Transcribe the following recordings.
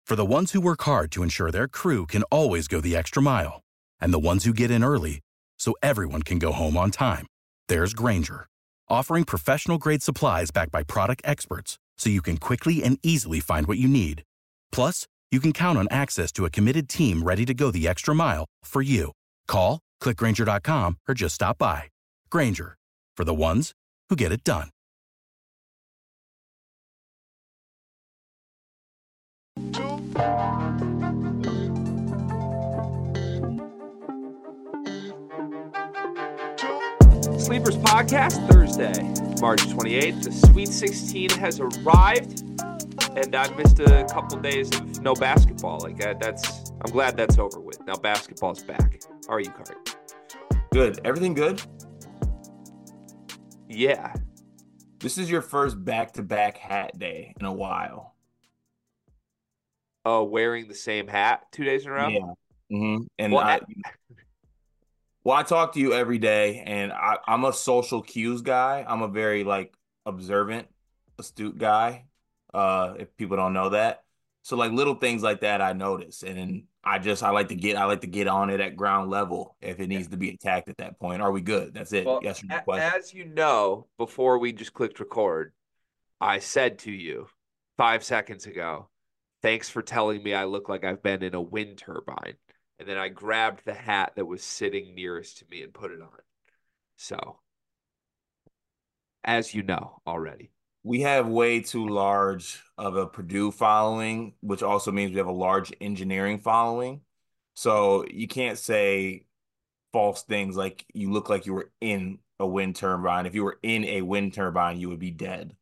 For the ones who work hard to ensure their crew can always go the extra mile, and the ones who get in early so everyone can go home on time, there's Grainger, offering professional-grade supplies backed by product experts so you can quickly and easily find what you need. Plus, you can count on access to a committed team ready to go the extra mile for you. Call, click Grainger.com, or just stop by. Grainger, for the ones who get it done. Sleepers Podcast, Thursday, March 28th. The Sweet 16 has arrived, and I've missed a couple days of no basketball. I'm glad that's over with. Now basketball's back. How are you, Cart? Good. Everything good? Yeah. This is your first back-to-back hat day in a while. Oh, wearing the same hat 2 days in a row? Yeah. Mm-hmm. And What? I talk to you every day, and I'm a social cues guy. I'm a very observant, astute guy. If people don't know that, so little things like that I notice, and then I like to get on it at ground level if it needs to be attacked at that point. Are we good? That's it. Well, Yes or no question. as you know, before we just clicked record, I said to you 5 seconds ago, thanks for telling me I look like I've been in a wind turbine. And then I grabbed the hat that was sitting nearest to me and put it on. So, as you know already. We have way too large of a Purdue following, which also means we have a large engineering following. So you can't say false things like you look like you were in a wind turbine. If you were in a wind turbine, you would be dead.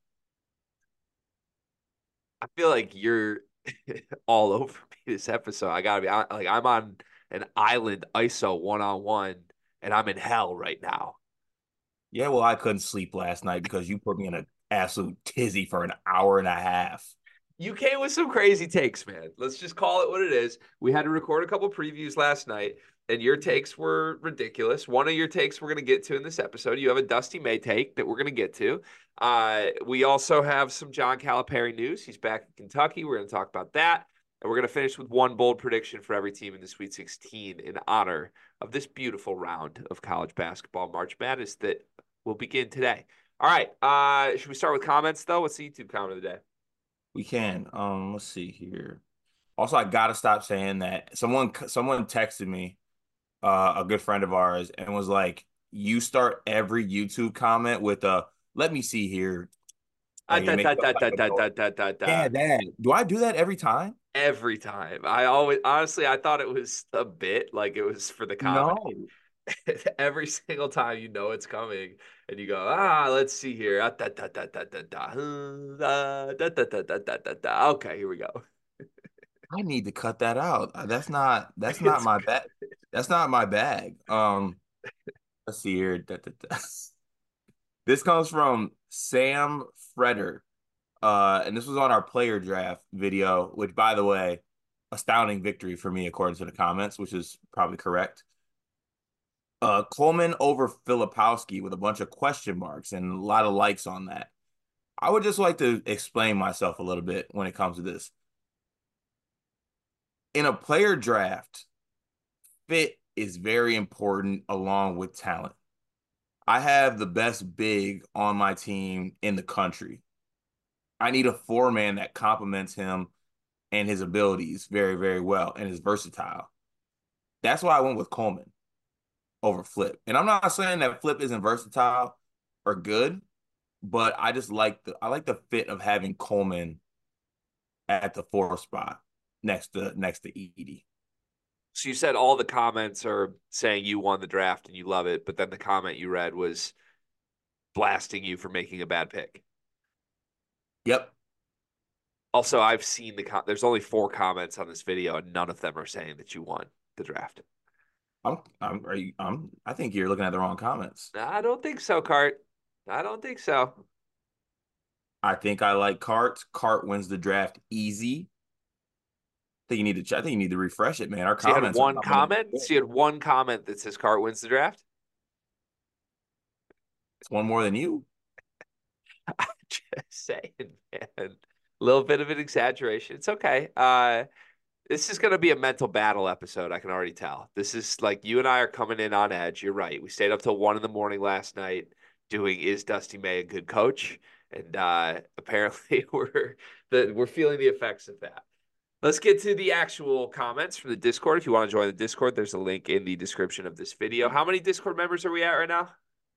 I feel like you're all over me this episode. I gotta be I'm on an island ISO one-on-one, and I'm in hell right now. Yeah, well, I couldn't sleep last night because you put me in an absolute tizzy for an hour and a half. You came with some crazy takes, man. Let's just call it what it is. We had to record a couple previews last night, and your takes were ridiculous. One of your takes we're going to get to in this episode. You have a Dusty May take that we're going to get to. We also have some John Calipari news. He's back in Kentucky. We're going to talk about that. And we're going to finish with one bold prediction for every team in the Sweet 16 in honor of this beautiful round of college basketball March Madness that will begin today. All right. Should we start with comments, though? What's the YouTube comment of the day? We can. Let's see here. Also, I gotta stop saying that. Someone texted me, a good friend of ours, and was like, "You start every YouTube comment with a let me see here." Like it makes up like a noise. Yeah, Dad. Do I do that every time? Every time. I thought it was a bit, like it was for the comedy. No. Every single time you know it's coming, and you go, let's see here. Okay, here we go. I need to cut that out. That's not my bag. That's not my bag. Let's see here. This comes from Sam Freder. And this was on our player draft video, which, by the way, astounding victory for me according to the comments, which is probably correct. Coleman over Filipowski with a bunch of question marks and a lot of likes on that. I would just like to explain myself a little bit when it comes to this. In a player draft, fit is very important along with talent. I have the best big on my team in the country. I need a four-man that complements him and his abilities very, very well and is versatile. That's why I went with Coleman over Flip. And I'm not saying that Flip isn't versatile or good, but I just like the fit of having Coleman at the fourth spot next to Edey. So you said all the comments are saying you won the draft and you love it, but then the comment you read was blasting you for making a bad pick. Yep. Also, I've seen there's only 4 comments on this video, and none of them are saying that you won the draft. I think you're looking at the wrong comments. I don't think so, Cart. I don't think so. I think I like Cart. Cart wins the draft easy. I think you need to refresh it, man. Our So you had comments. one comment. So you had one comment that says Cart wins the draft. It's one more than you. I'm just saying, man. little bit of an exaggeration. It's okay. This is going to be a mental battle episode. I can already tell. This is like you and I are coming in on edge. You're right. We stayed up till 1 a.m. last night doing "Is Dusty May a good coach?" And apparently we're feeling the effects of that. Let's get to the actual comments from the Discord. If you want to join the Discord, there's a link in the description of this video. How many Discord members are we at right now?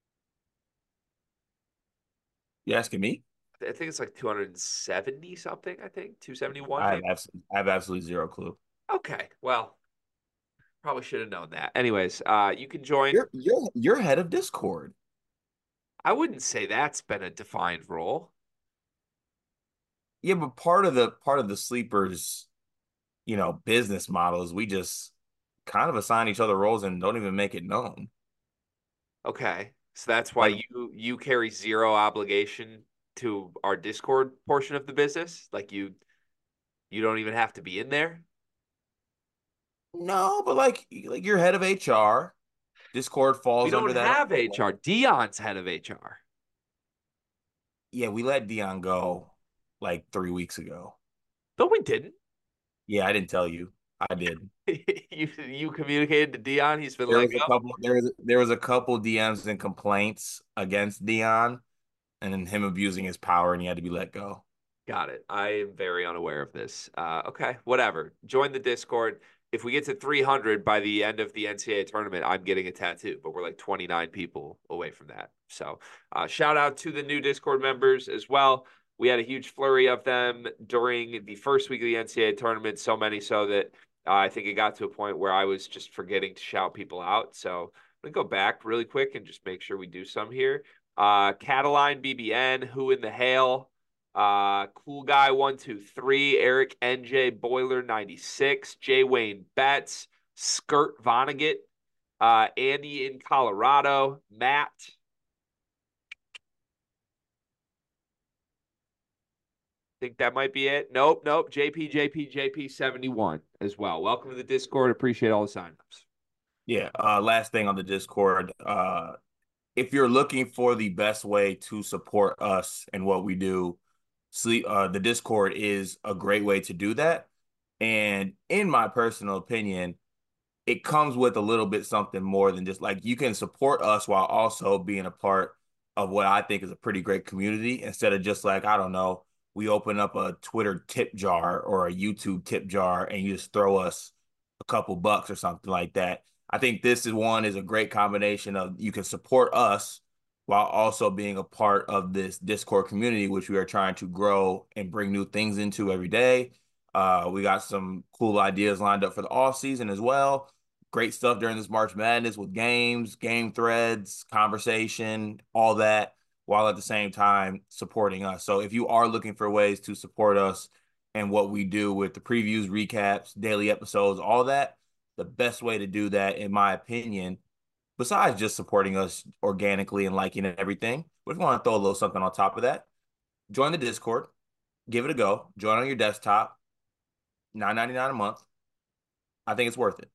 You asking me? I think it's like 270 something, I think. 271 I have maybe. I have absolutely zero clue. Okay. Well, probably should have known that. Anyways, you can join. You're head of Discord. I wouldn't say that's been a defined role. Yeah, but part of the sleepers, business model is we just kind of assign each other roles and don't even make it known. Okay. So that's why Like, you carry zero obligation to our Discord portion of the business. Like you don't even have to be in there. no, but like you're head of HR. Discord We falls don't under that have umbrella. HR. Dion's head of HR. Yeah, we let Dion go like 3 weeks ago. No, we didn't. Yeah, I didn't tell you. I did. You communicated to Dion. He's been There let was a go. couple there was a couple DMs and complaints against Dion and then him abusing his power and he had to be let go. Got it. I am very unaware of this. Okay, whatever. Join the Discord. If we get to 300 by the end of the NCAA tournament, I'm getting a tattoo, but we're like 29 people away from that. So, shout out to the new Discord members as well. We had a huge flurry of them during the first week of the NCAA tournament, so many so that I think it got to a point where I was just forgetting to shout people out. So, I'm going to go back really quick and just make sure we do some here. Cataline BBN, Who in the Hail? Cool Guy 123, Eric NJ Boiler 96, J Wayne Betts, Skirt Vonnegut, Andy in Colorado, Matt. Think that might be it. Nope. JP 71 as well. Welcome to the Discord. Appreciate all the signups. Yeah, last thing on the Discord, if you're looking for the best way to support us and what we do, the Discord is a great way to do that. And in my personal opinion, it comes with a little bit something more than just like you can support us while also being a part of what I think is a pretty great community instead of just like, I don't know, we open up a Twitter tip jar or a YouTube tip jar and you just throw us a couple bucks or something like that. I think this is a great combination of you can support us while also being a part of this Discord community, which we are trying to grow and bring new things into every day. We got some cool ideas lined up for the off season as well. Great stuff during this March Madness with games, game threads, conversation, all that, while at the same time supporting us. So if you are looking for ways to support us and what we do with the previews, recaps, daily episodes, all that, the best way to do that, in my opinion, besides just supporting us organically and liking everything, but if you want to throw a little something on top of that, join the Discord, give it a go, join on your desktop, $9.99 a month. I think it's worth it.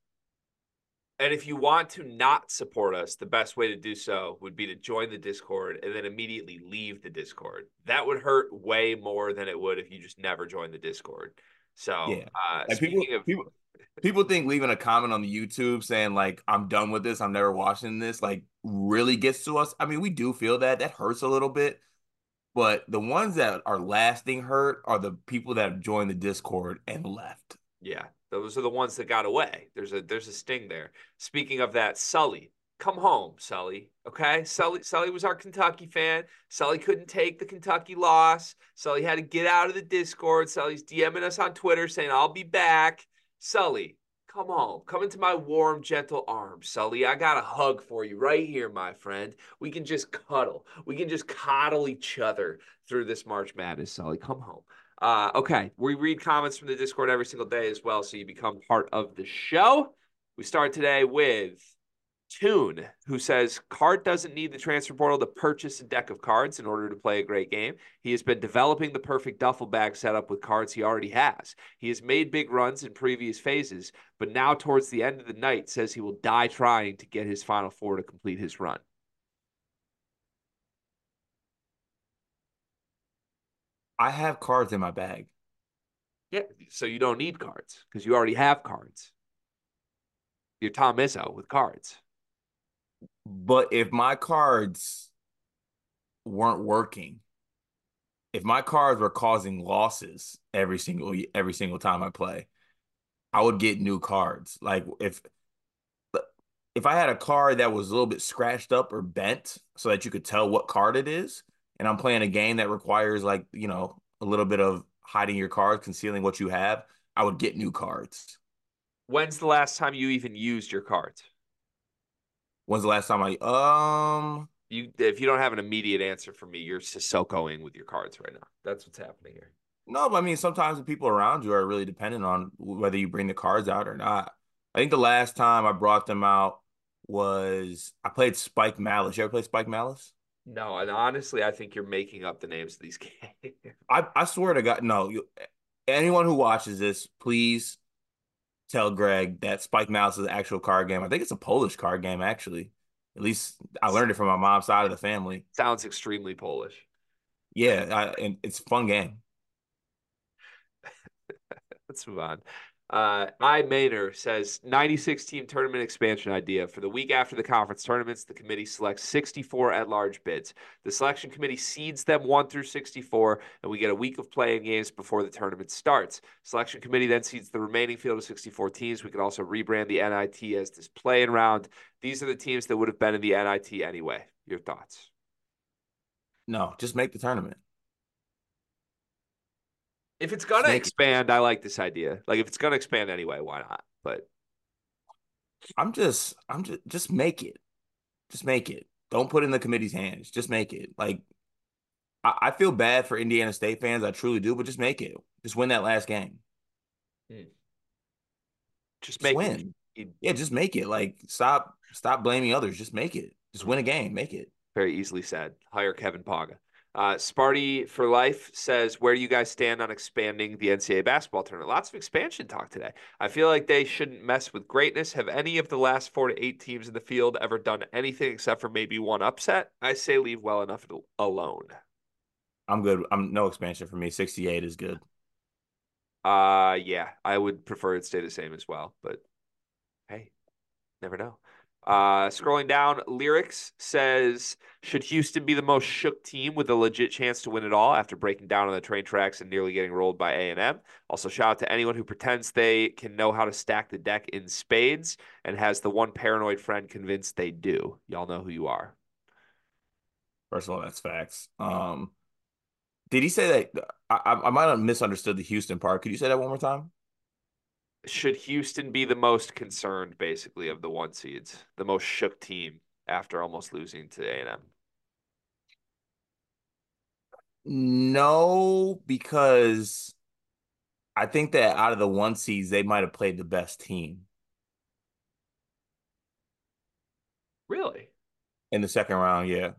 And if you want to not support us, the best way to do so would be to join the Discord and then immediately leave the Discord. That would hurt way more than it would if you just never joined the Discord. So, Yeah. Like speaking of, people think leaving a comment on the YouTube saying like I'm done with this, I'm never watching this, like really gets to us. I mean, we do feel that. That hurts a little bit. But the ones that are lasting hurt are the people that have joined the Discord and left. yeah, those are the ones that got away. There's a sting there. Speaking of that, Sully, come home, Sully. Okay, Sully was our Kentucky fan. Sully couldn't take the Kentucky loss. Sully had to get out of the Discord. Sully's DMing us on Twitter saying I'll be back. Sully, come home. Come into my warm, gentle arms, Sully. I got a hug for you right here, my friend. We can just cuddle. We can just coddle each other through this March Madness, Sully. Come home. Okay, we read comments from the Discord every single day as well, so you become part of the show. We start today with Toon, who says Card doesn't need the transfer portal to purchase a deck of cards in order to play a great game. He has been developing the perfect duffel bag setup with cards he already has. He has made big runs in previous phases, but now towards the end of the night says he will die trying to get his Final Four to complete his run. I have cards in my bag. Yeah, so you don't need cards because you already have cards. You're Tom Izzo with cards. But if my cards weren't working, if my cards were causing losses every single time I play, I would get new cards. Like if I had a card that was a little bit scratched up or bent so that you could tell what card it is, and I'm playing a game that requires like, a little bit of hiding your cards, concealing what you have, I would get new cards. When's the last time you even used your cards? When's the last time If you don't have an immediate answer for me, you're Sissokoing with your cards right now. That's what's happening here. no, but I mean sometimes the people around you are really dependent on whether you bring the cards out or not. I think the last time I brought them out was I played Spike Malice. You ever play Spike Malice? No, and honestly, I think you're making up the names of these games. I swear to God, no. Anyone who watches this, please tell Greg that Spike Mouse is an actual card game. I think it's a Polish card game, actually. At least I learned it from my mom's side of the family. Sounds extremely Polish. Yeah, and it's a fun game. Let's move on. I Maynor says 96 team tournament expansion idea. For the week after the conference tournaments, the committee selects 64 at large bids. The selection committee seeds them 1 through 64, and we get a week of playing games before the tournament starts. Selection committee then seeds the remaining field of 64 teams. We could also rebrand the NIT as this play-in round. These are the teams that would have been in the NIT anyway. Your thoughts? No, just make the tournament. If it's Just gonna make it. expand, I like this idea. Like if it's gonna expand anyway, why not? But I'm just make it. Just make it. Don't put it in the committee's hands. Just make it. Like I feel bad for Indiana State fans. I truly do, but just make it. Just win that last game. mm, just Just make it. win. Yeah, just make it. Like stop blaming others. Just make it. Just Mm, win a game. Make it. very easily said. Hire Kevin Paga. Sparty for Life says, where do you guys stand on expanding the NCAA basketball tournament? Lots of expansion talk today. I feel like they shouldn't mess with greatness. Have any of the last 4 to 8 teams in the field ever done anything except for maybe one upset? I say leave well enough alone. I'm good. I'm no expansion for me. 68 is good. Yeah, I would prefer it stay the same as well, but hey, never know. Scrolling down, Lyrics says, should Houston be the most shook team with a legit chance to win it all after breaking down on the train tracks and nearly getting rolled by A&M? Also, shout out to anyone who pretends they can know how to stack the deck in spades and has the one paranoid friend convinced they do. Y'all know who you are. First of all, that's facts. Did he say that? I might have misunderstood the Houston part. Could you say that one more time? Should Houston be the most concerned, basically, of the one seeds, the most shook team after almost losing to A&M? No, because I think that out of the one seeds, they might have played the best team Really? in the second round. Yeah.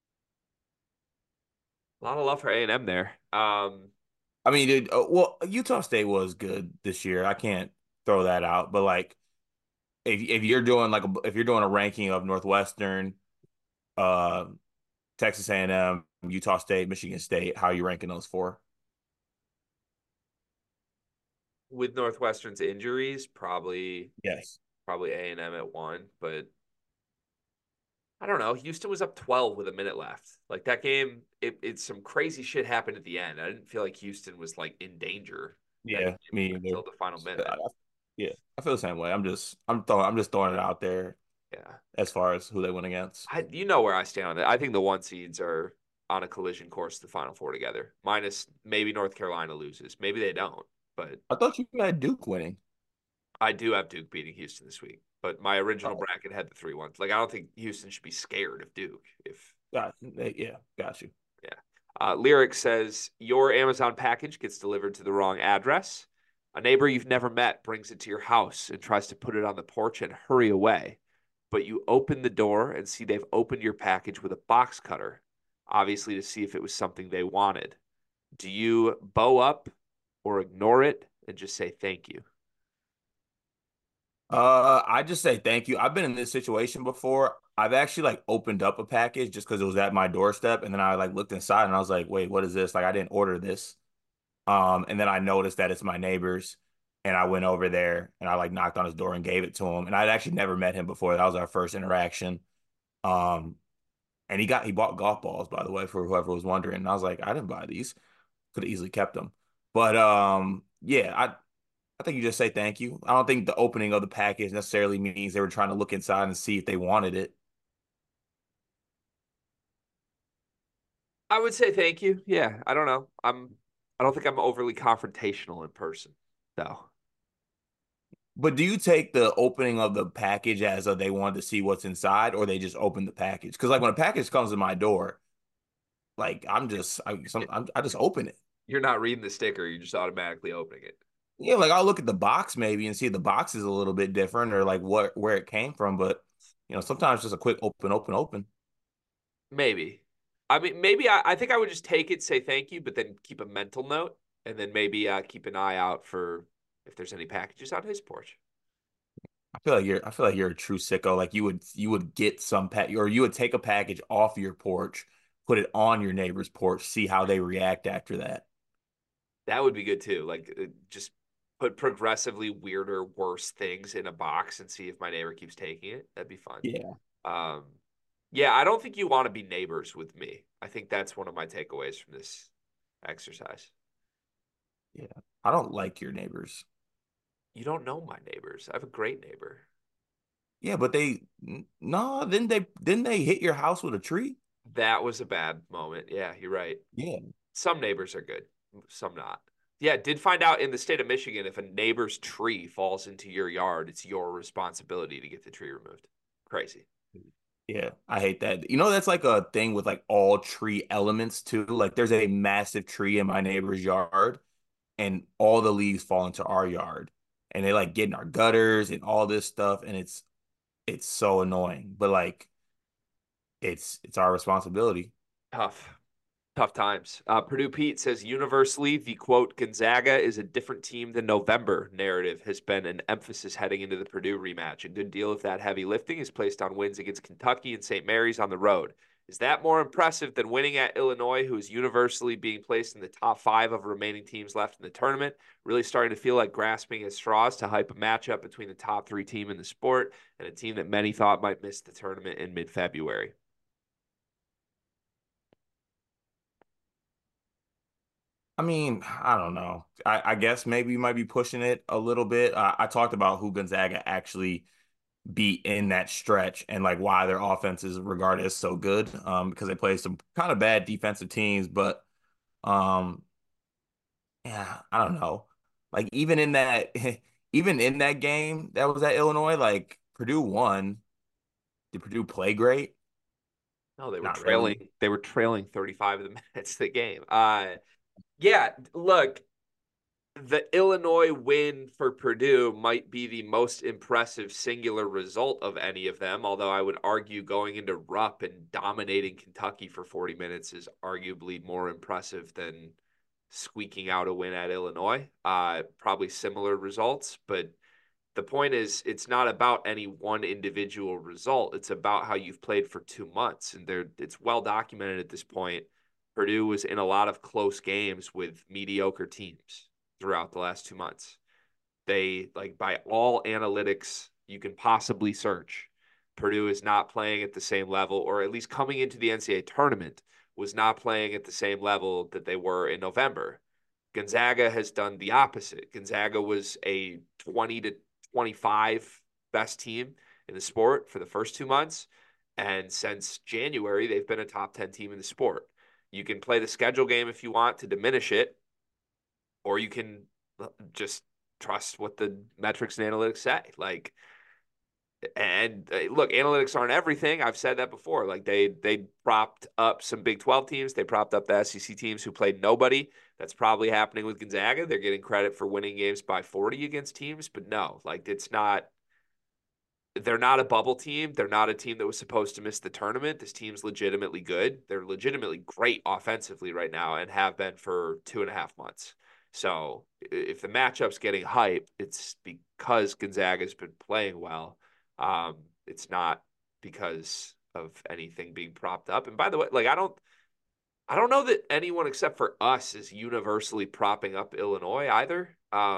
A lot of love for A&M there. I mean, dude, well, Utah State was good this year. I can't throw that out. But like, if you're doing if you're doing a ranking of Northwestern, uh, Texas A&M, Utah State, Michigan State, how are you ranking those four? With Northwestern's injuries, Yes. probably A&M at 1, but I don't know. Houston was up 12 with a minute left. Like that game, it's some crazy shit happened at the end. I didn't feel like Houston was like in danger that Yeah, game me either. until the final minute. Yeah, I feel the same way. I'm just throwing it out there Yeah. as far as who they went against. You know where I stand on it. I think the one seeds are on a collision course to the final four together. Minus maybe North Carolina loses. Maybe they don't, but I thought you had Duke winning. I do have Duke beating Houston this week. But my original Oh, bracket had the 3-1. Like I don't think Houston should be scared of Duke if yeah, got you. yeah. Lyric says your Amazon package gets delivered to the wrong address. A neighbor you've never met brings it to your house and tries to put it on the porch and hurry away. But you open the door and see they've opened your package with a box cutter, obviously to see if it was something they wanted. Do you bow up or ignore it and just say thank you? I just say thank you. I've been in this situation before. I've actually like opened up a package just because it was at my doorstep, and then I like looked inside and I was like, wait, what is this? Like I didn't order this. And then I noticed that it's my neighbor's, and I went over there and I like knocked on his door and gave it to him. And I'd actually never met him before. That was our first interaction. Um, and he bought golf balls, by the way, for whoever was wondering. And I was like, I didn't buy these. Could have easily kept them. But yeah, I think you just say thank you. I don't think the opening of the package necessarily means they were trying to look inside and see if they wanted it. I would say thank you. Yeah, I don't know. I don't think I'm overly confrontational in person, though. But do you take the opening of the package as a they wanted to see what's inside, or they just open the package? Because like when a package comes to my door, like I just open it. You're not reading the sticker, you're just automatically opening it. Yeah, like I'll look at the box maybe and see the box is a little bit different or like what where it came from, but sometimes just a quick open. Maybe. I mean, maybe I think I would just take it, say thank you, but then keep a mental note, and then maybe keep an eye out for if there's any packages on his porch. I feel like you're a true sicko. Like you would get some pack or you would take a package off your porch, put it on your neighbor's porch, see how they react after that. That would be good too. Like just put progressively weirder, worse things in a box and see if my neighbor keeps taking it. That'd be fun. Yeah. Um, yeah, I don't think you want to be neighbors with me. I think that's one of my takeaways from this exercise. Yeah. I don't like your neighbors. You don't know my neighbors. I have a great neighbor. Yeah, but no, didn't they hit your house with a tree? That was a bad moment. Yeah, you're right. Yeah. Some neighbors are good, some not. Yeah, did find out in the state of Michigan if a neighbor's tree falls into your yard, it's your responsibility to get the tree removed. Crazy. Yeah, I hate that. That's like a thing with like all tree elements too. Like there's a massive tree in my neighbor's yard and all the leaves fall into our yard and they like get in our gutters and all this stuff and it's so annoying. But like it's our responsibility. Tough. Tough times. Purdue Pete says universally, the quote, Gonzaga is a different team than November narrative has been an emphasis heading into the Purdue rematch. A good deal of that heavy lifting is placed on wins against Kentucky and St. Mary's on the road. Is that more impressive than winning at Illinois, who is universally being placed in the top 5 of remaining teams left in the tournament? Really starting to feel like grasping at straws to hype a matchup between the top 3 team in the sport and a team that many thought might miss the tournament in mid-February. I mean, I don't know. I guess maybe you might be pushing it a little bit. I talked about who Gonzaga actually beat in that stretch and like why their offense is regarded as so good. Because they play some kind of bad defensive teams, but um, yeah, I don't know. Like even in that, even in that game that was at Illinois, like Purdue won. Did Purdue play great? No, they were Not trailing. really. They were trailing 35 of the minutes of the game. Yeah, look, the Illinois win for Purdue might be the most impressive singular result of any of them, although I would argue going into Rupp and dominating Kentucky for 40 minutes is arguably more impressive than squeaking out a win at Illinois. Probably similar results, but the point is it's not about any one individual result. It's about how you've played for 2 months. And it's well documented at this point. Purdue was in a lot of close games with mediocre teams throughout the last 2 months. They, like, by all analytics you can possibly search, Purdue is not playing at the same level, or at least coming into the NCAA tournament, was not playing at the same level that they were in November. Gonzaga has done the opposite. Gonzaga was a 20 to 25 best team in the sport for the first 2 months. And since January, they've been a top 10 team in the sport. You can play the schedule game if you want to diminish it, or you can just trust what the metrics and analytics say. Like, and look, analytics aren't everything. I've said that before. Like they propped up some Big 12 teams. They propped up the SEC teams who played nobody. That's probably happening with Gonzaga. They're getting credit for winning games by 40 against teams, but no, like it's not. They're not a bubble team. They're not a team that was supposed to miss the tournament. This team's legitimately good. They're legitimately great offensively right now and have been for 2.5 months. So if the matchup's getting hype, it's because Gonzaga's been playing well. It's not because of anything being propped up. And by the way, like I don't know that anyone except for us is universally propping up Illinois either.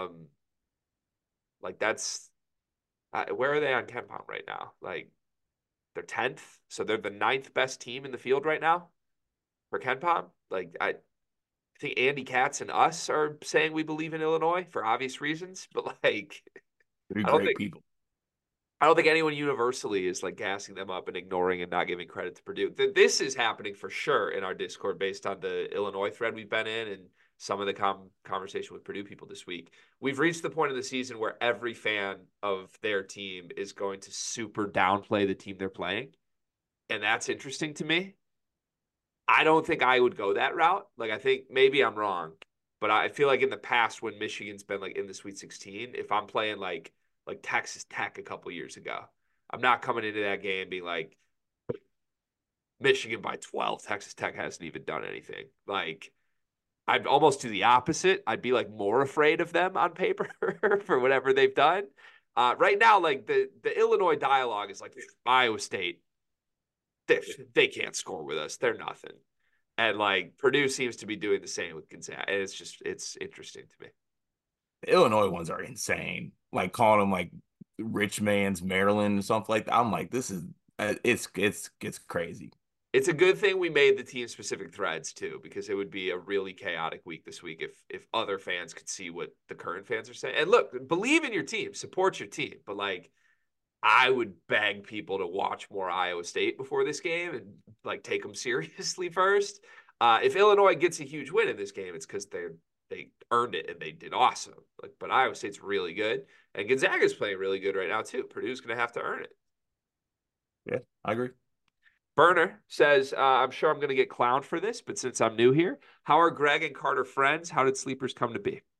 Like that's where are they on KenPom right now? Like they're 10th, so they're the ninth best team in the field right now for KenPom. Like I think Andy Katz and us are saying we believe in Illinois for obvious reasons, but like Three I don't great think people. I don't think anyone universally is like gassing them up and ignoring and not giving credit to Purdue. This is happening for sure in our Discord based on the Illinois thread we've been in and some of the conversation with Purdue people this week. We've reached the point of the season where every fan of their team is going to super downplay the team they're playing. And that's interesting to me. I don't think I would go that route. Like, I think maybe I'm wrong, but I feel like in the past when Michigan's been like in the Sweet 16, if I'm playing like Texas Tech a couple years ago, I'm not coming into that game being like Michigan by 12. Texas Tech hasn't even done anything. Like, I'd almost do the opposite. I'd be like more afraid of them on paper for whatever they've done. Right now, like the Illinois dialogue is like Iowa State. They can't score with us. They're nothing. And like Purdue seems to be doing the same with Gonzaga. And it's interesting to me. The Illinois ones are insane. Like calling them like rich man's Maryland and something like that. I'm like, this is it's crazy. It's a good thing we made the team specific threads too, because it would be a really chaotic week this week if other fans could see what the current fans are saying. And look, believe in your team, support your team, but like I would beg people to watch more Iowa State before this game and like take them seriously first. If Illinois gets a huge win in this game, it's because they earned it and they did awesome. Like, but Iowa State's really good, and Gonzaga's playing really good right now too. Purdue's going to have to earn it. Yeah, I agree. Burner says, I'm sure I'm going to get clowned for this, but since I'm new here, how are Greg and Carter friends? How did Sleepers come to be?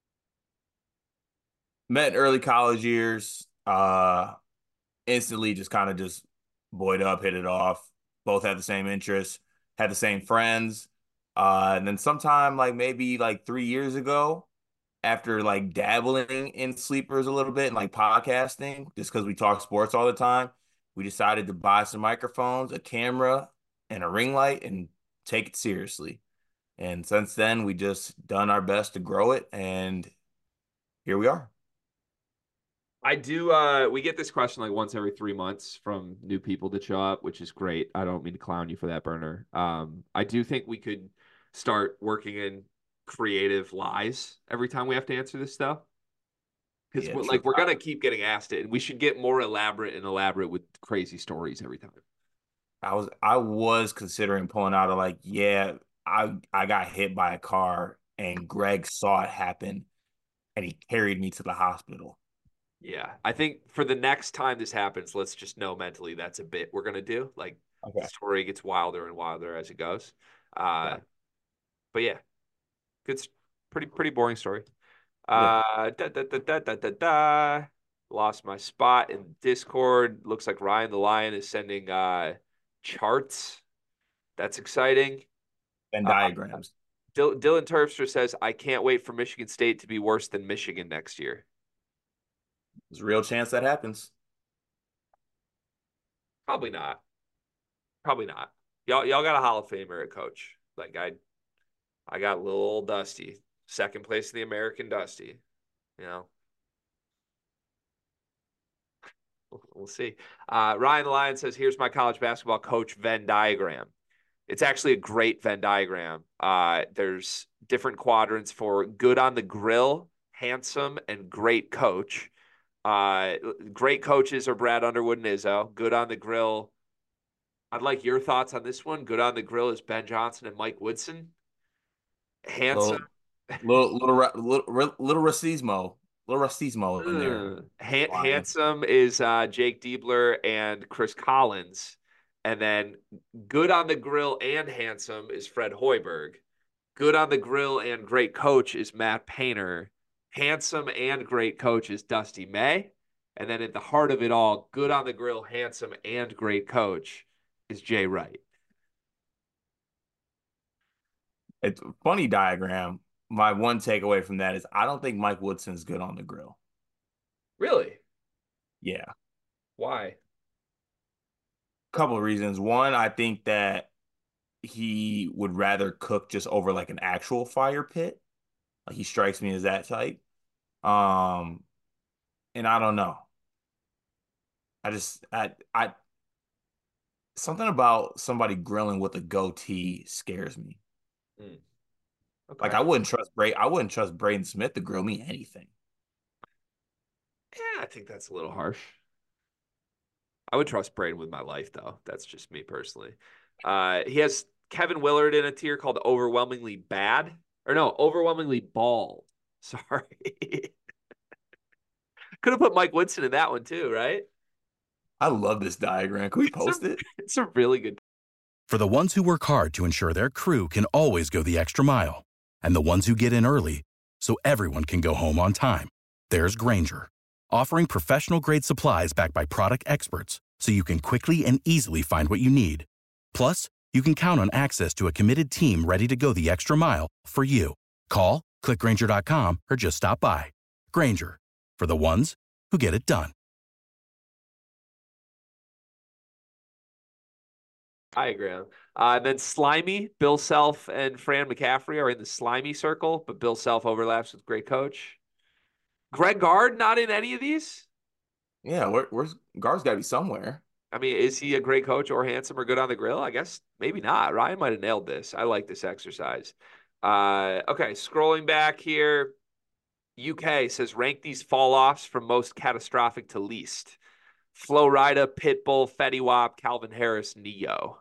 Met in early college years. Instantly just kind of just buoyed up, hit it off. Both had the same interests, had the same friends. And then sometime like maybe like 3 years ago, after like dabbling in sleepers a little bit and like podcasting, just because we talk sports all the time, we decided to buy some microphones, a camera, and a ring light and take it seriously. And since then, we just done our best to grow it, and here we are. I do. We get this question like once every 3 months from new people that show up, which is great. I don't mean to clown you for that, Burner. I do think we could start working in creative lies every time we have to answer this stuff because Yeah, we're true. like we're gonna keep getting asked it, and we should get more elaborate and elaborate with crazy stories every time. I was considering pulling out of like, yeah, I got hit by a car and Greg saw it happen and he carried me to the hospital. Yeah, I think for the next time this happens, let's just know mentally that's a bit we're gonna do. Like the Okay. story gets wilder and wilder as it goes. Uh, Yeah. but yeah, good, pretty boring story. Yeah. Da, da, da, da, da, da, da. Lost my spot in Discord. Looks like Ryan the Lion is sending charts. That's exciting. And Uh, diagrams. Dylan Terpstra says, I can't wait for Michigan State to be worse than Michigan next year. There's a real chance that happens. Probably not. Probably not. Y'all got a Hall of Famer at coach. Like I got little old Dusty, second place in the American Dusty. You know, we'll see. Ryan the Lion says, here's my college basketball coach Venn diagram. It's actually a great Venn diagram. There's different quadrants for good on the grill, handsome, and great coach. Great coaches are Brad Underwood and Izzo. Good on the grill. I'd like your thoughts on this one. Good on the grill is Ben Johnson and Mike Woodson. Handsome. Little, little racismo in there. Handsome is Jake Diebler and Chris Collins. And then good on the grill and handsome is Fred Hoiberg. Good on the grill and great coach is Matt Painter. Handsome and great coach is Dusty May. And then at the heart of it all, good on the grill, handsome and great coach is Jay Wright. It's a funny diagram. my one takeaway from that is I don't think Mike Woodson's good on the grill. Really? Yeah. Why? Couple of reasons. One, I think that he would rather cook just over like an actual fire pit. Like he strikes me as that type. Um, and I don't know. I something about somebody grilling with a goatee scares me. Mm, Like okay. I wouldn't trust Braden Smith to grill me anything. Yeah, I think that's a little harsh. I would trust Braden with my life, though. That's just me personally. He has Kevin Willard in a tier called Overwhelmingly Bad. Or no, Overwhelmingly Bald. Sorry. Could have put Mike Woodson in that one too, right? I love this diagram. Can we It's a, post it? it's a really good. For the ones who work hard to ensure their crew can always go the extra mile, and the ones who get in early so everyone can go home on time, there's Granger, offering professional-grade supplies backed by product experts so you can quickly and easily find what you need. Plus, you can count on access to a committed team ready to go the extra mile for you. Call, click Granger.com, or just stop by. Granger, for the ones who get it done. I agree. And then Slimy, Bill Self, and Fran McCaffrey are in the Slimy circle, but Bill Self overlaps with great coach. Greg Gard not in any of these? Yeah, where's Gar's got to be somewhere. I mean, is he a great coach or handsome or good on the grill? I guess maybe not. Ryan might have nailed this. I like this exercise. Okay, scrolling back here. UK says rank these fall offs from most catastrophic to least. Flo Rida, Pitbull, Fetty Wap, Calvin Harris, Neo.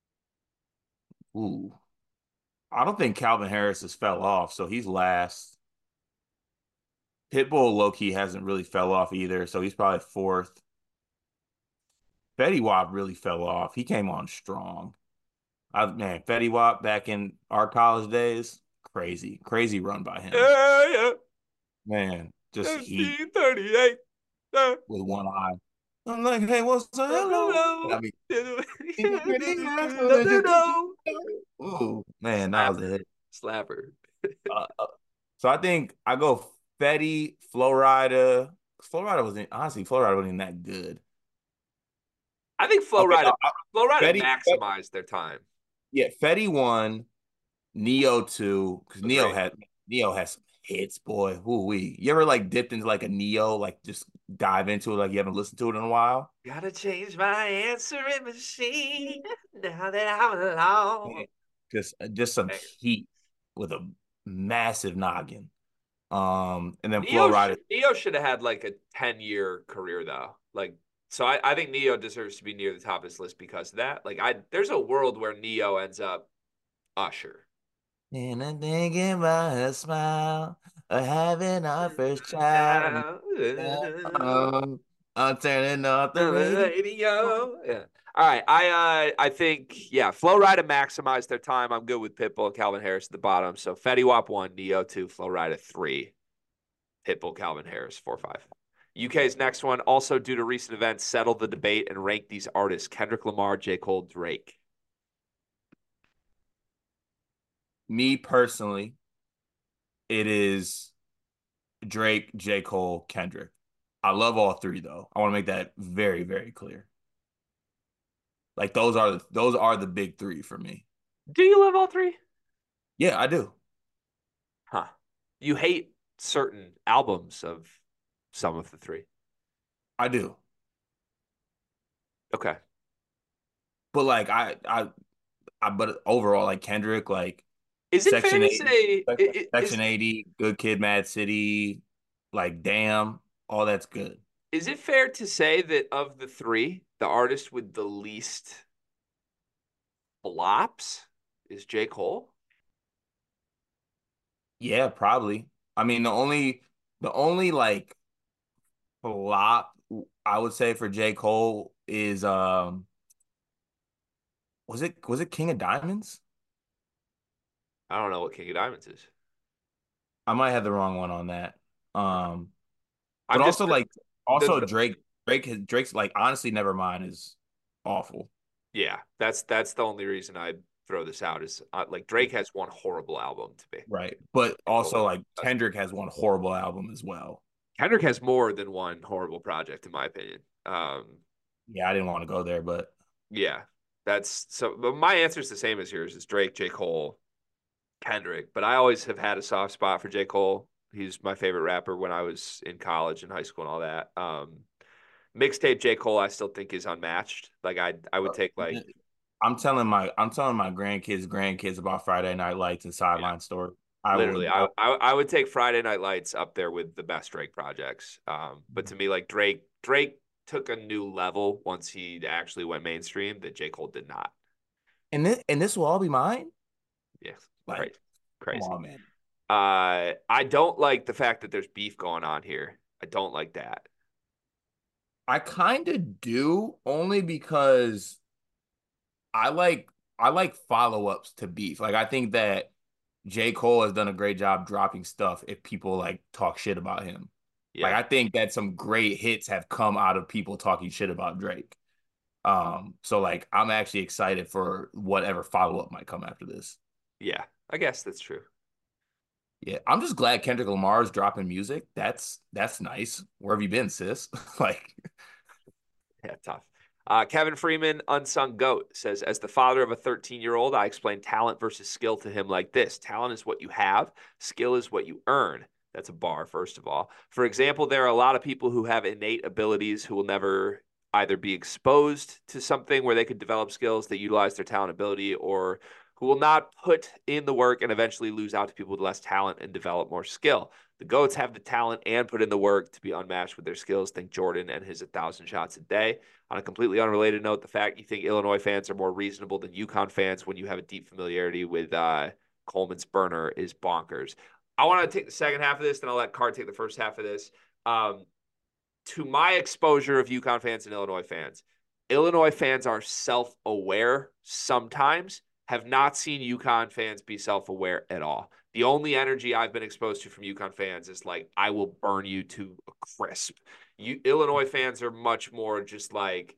Ooh, I don't think Calvin Harris has fell off, so he's last. Pitbull low key hasn't really fell off either, so he's probably fourth. Fetty Wap really fell off. He came on strong. Man, Fetty Wap back in our college days, crazy, crazy run by him. Yeah, yeah. Man, just heat 1938. with one eye. I'm like, hey, what's up? Hello. I mean, it's pretty nice so that you can. Ooh, man, that was a Slapper. hit. Slapper. Uh, uh, so I think I go Fetty, Florida. Florida wasn't honestly, Florida wasn't that good. I think Okay, Flo Rida Fetty, maximized their time. yeah, Fetty won, Neo two, because Agreed. Neo has some hits, boy. Who we? You ever like dipped into like a Neo, like just dive into it like you haven't listened to it in a while? Gotta change my answering machine now that I'm alone. Yeah. Just some Banger. heat with a massive noggin. And then Flow Neo Rider. Neo should have had like a 10-year career though. Like so I think Neo deserves to be near the top of this list because of that. Like there's a world where Neo ends up Usher. And I'm thinking about her smile, or having our first child. I'm turning off the radio. Radio. Yeah. All right. I think yeah, Flow Rida maximized their time. I'm good with Pitbull and Calvin Harris at the bottom. So Fetty Wap 1, Neo 2, Flow Rida 3, Pitbull, Calvin Harris 4, 5. UK's next one, also due to recent events, settled the debate and ranked these artists: Kendrick Lamar, J. Cole, Drake. Me personally, it is Drake, J. Cole, Kendrick. I love all three though. I want to make that very, very clear. Like those are the big three for me. Do you love all three? Yeah, I do. Huh. You hate certain albums of some of the three. I do. Okay. But like but overall, like Kendrick, like Is it fair Section to 80, say Section 80, Good Kid, Mad City, like Damn, all that's good. is it fair to say that of the three, the artist with the least flops is J. Cole? Yeah, probably. I mean, the only like flop I would say for J. Cole is was it King of Diamonds? I don't know what King of Diamonds is. I might have the wrong one on that. Um, but I'm just also like also the Drake's like honestly Nevermind is awful. yeah, that's the only reason I throw this out is like Drake has one horrible album to me. Right. But J. also, Cole like, doesn't. Kendrick has one horrible album as well. Kendrick has more than one horrible project, in my opinion. Yeah, I didn't want to go there, but Yeah, that's so. But my answer is the same as yours: is Drake, J. Cole, Kendrick. But I always have had a soft spot for J. Cole. He's my favorite rapper when I was in college and high school and all that. Mixtape J. Cole, I still think is unmatched. Like I would take like I'm telling my grandkids about Friday Night Lights and yeah, Sideline Story. I literally would I would take Friday Night Lights up there with the best Drake projects. But to me, like Drake took a new level once he actually went mainstream that J. Cole did not. and this will all be mine. Yeah, Like, crazy, come crazy. on, man. I don't like the fact that there's beef going on here. I don't like that. I kind of do only because I like I like follow-ups to beef. Like I think that J. Cole has done a great job dropping stuff if people like talk shit about him. Like Yeah, I think that some great hits have come out of people talking shit about Drake. So like I'm actually excited for whatever follow-up might come after this. yeah. I guess that's true. Yeah, I'm just glad Kendrick Lamar is dropping music. That's nice. Where have you been, sis? Like, Yeah, tough. Kevin Freeman, unsung goat, says, as the father of a 13-year-old, I explain talent versus skill to him like this. Talent is what you have. Skill is what you earn. That's a bar, first of all. For example, there are a lot of people who have innate abilities who will never either be exposed to something where they could develop skills that utilize their talent ability, or who will not put in the work and eventually lose out to people with less talent and develop more skill. The GOATs have the talent and put in the work to be unmatched with their skills. Think Jordan and his 1,000 shots a day. On a completely unrelated note, the fact you think Illinois fans are more reasonable than UConn fans when you have a deep familiarity with Coleman's burner is bonkers. I want to take the second half of this, then I'll let Card take the first half of this. To my exposure of UConn fans and Illinois fans are self-aware sometimes, have not seen UConn fans be self-aware at all. The only energy I've been exposed to from UConn fans is like, I will burn you to a crisp. Illinois fans are much more just like,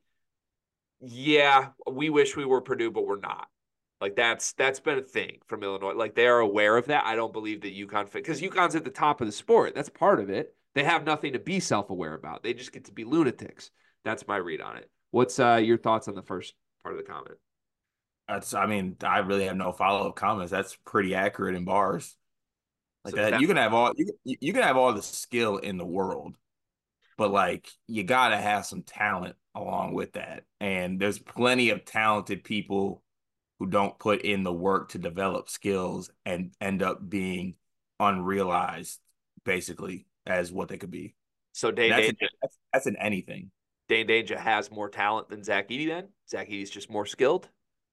yeah, we wish we were Purdue, but we're not. Like that's been a thing from Illinois. Like they are aware of that. I don't believe that UConn, because UConn's at the top of the sport. That's part of it. They have nothing to be self-aware about. They just get to be lunatics. That's my read on it. What's your thoughts on the first part of the comment? I mean, I really have no follow-up comments. That's pretty accurate in bars. Like So does that, that you can have all the skill in the world, but like you gotta have some talent along with that. And there's plenty of talented people who don't put in the work to develop skills and end up being unrealized, basically, as what they could be. so And Dane Danger that's in anything. Dane Danger has more talent than Zach Edey then? Zach Edey's just more skilled?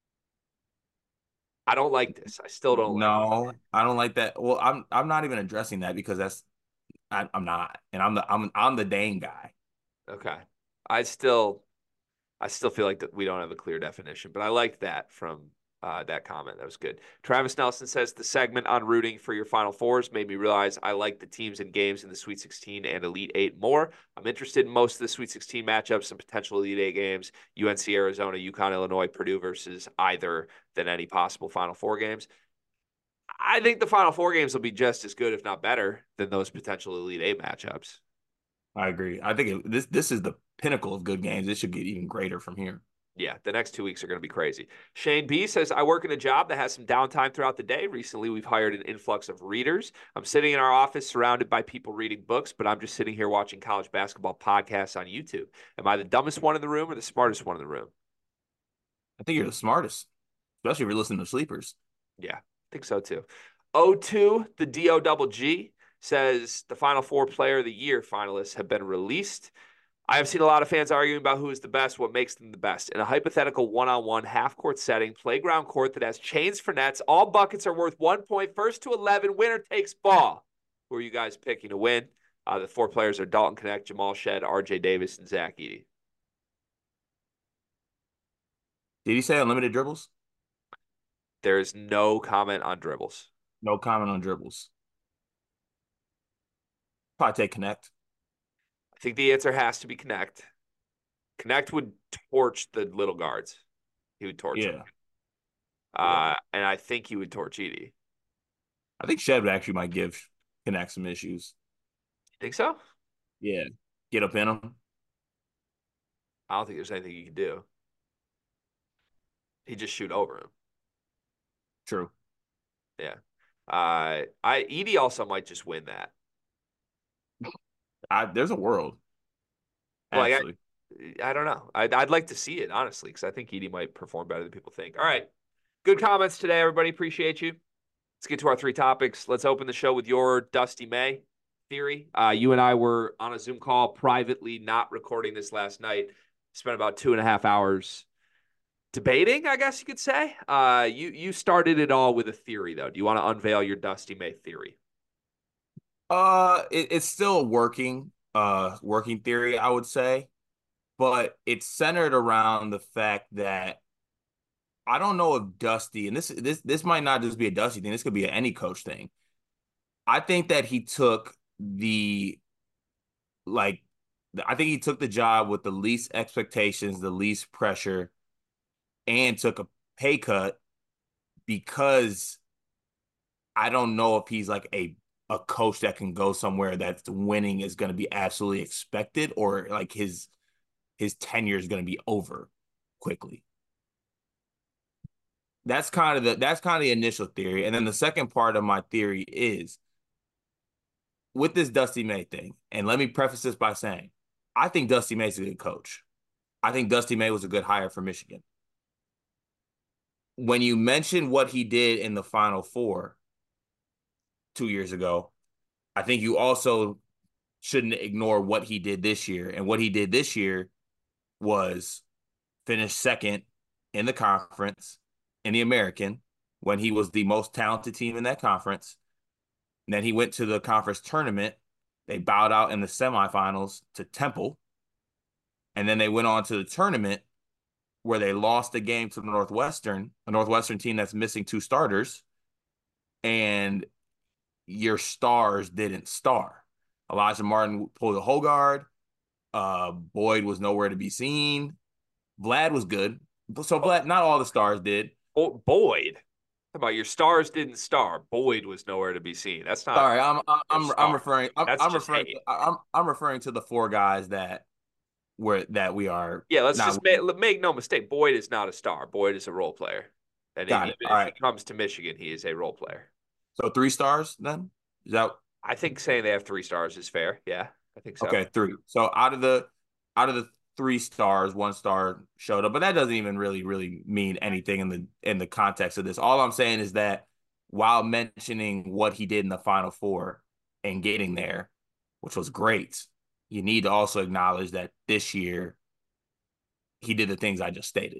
I don't like this. I still don't like it. No, I don't like that. Well, I'm not even addressing that because I'm not, and I'm the Dane guy. Okay. I still I still feel like that we don't have a clear definition, but I liked that from that comment. That was good. Travis Nelson says the segment on rooting for your Final Fours made me realize I like the teams and games in the Sweet 16 and Elite Eight more. I'm interested in most of the Sweet 16 matchups and potential Elite Eight games, UNC, Arizona, UConn, Illinois, Purdue versus either, than any possible Final Four games. I think the Final Four games will be just as good, if not better, than those potential Elite Eight matchups. I agree. I think this is the pinnacle of good games. It should get even greater from here. Yeah, the next 2 weeks are going to be crazy. Shane B says, I work in a job that has some downtime throughout the day. Recently, we've hired an influx of readers. I'm sitting in our office surrounded by people reading books, but I'm just sitting here watching college basketball podcasts on YouTube. Am I the dumbest one in the room or the smartest one in the room? I think you're the smartest, especially if you're listening to sleepers. Yeah, I think so too. O2, the DO double G, says the Final Four Player of the Year finalists have been released. I have seen a lot of fans arguing about who is the best, what makes them the best. In a hypothetical one-on-one half-court setting, playground court that has chains for nets, all buckets are worth 1 point, first to 11, winner takes ball. Who are you guys picking to win? The four players are Dalton Knecht, Jamal Shed, RJ Davis, and Zach Edey. Did he say unlimited dribbles? There is no comment on dribbles. No comment on dribbles. Probably take Knecht. I think the answer has to be Knecht. Knecht would torch the little guards. He would torch them. Yeah. Yeah. And I think he would torch Edey. I think Shed actually might give Connect some issues. Think so? Yeah. Get up in him. I don't think there's anything you can do. He'd just shoot over him. True. Yeah. Edey also might just win that. There's a world, Like actually. I don't know. I'd like to see it honestly because I think Edey might perform better than people think. All right, good comments today, everybody. Appreciate you. Let's get to our 3 topics. Let's open the show with your Dusty May theory. You and I were on a Zoom call privately, not recording this last night. Spent about 2.5 hours debating, I guess you could say. You started it all with a theory, though. Do you want to unveil your Dusty May theory? It's still working theory, I would say, but it's centered around the fact that I don't know if Dusty, and this might not just be a Dusty thing, this could be an any coach thing. I think that he took the like I think he took the job with the least expectations, the least pressure, and took a pay cut because I don't know if he's like a coach that can go somewhere that's winning is going to be absolutely expected, or like his tenure is going to be over quickly. That's kind of the initial theory. And then the second part of my theory is with this Dusty May thing. And let me preface this by saying, I think Dusty May's a good coach. I think Dusty May was a good hire for Michigan. When you mention what he did in the Final Four 2 years ago, I think you also shouldn't ignore what he did this year. And what he did this year was finish second in the conference, in the American, when he was the most talented team in that conference. And then he went to the conference tournament. They bowed out in the semifinals to Temple. And then they went on to the tournament where they lost the game to Northwestern, a Northwestern team that's missing 2 starters. And your stars didn't star. Elijah Martin pulled a Hogard. Boyd was nowhere to be seen. Vlad was good. So Vlad, not all the stars did. Boyd. How about your stars didn't star? Boyd was nowhere to be seen. That's not. Sorry, I'm referring. That's I'm just referring. hate. I'm referring to the 4 guys that we are. Yeah, let's not just make no mistake. Boyd is not a star. Boyd is a role player, and got even it. All if right. he comes to Michigan, he is a role player. So 3 stars then? Is that I think saying they have 3 stars is fair. Yeah, I think so. okay? 3. So out of the 3 stars, 1 star showed up, but that doesn't even really mean anything in the context of this. All I'm saying is that while mentioning what he did in the Final Four and getting there, which was great, you need to also acknowledge that this year he did the things I just stated.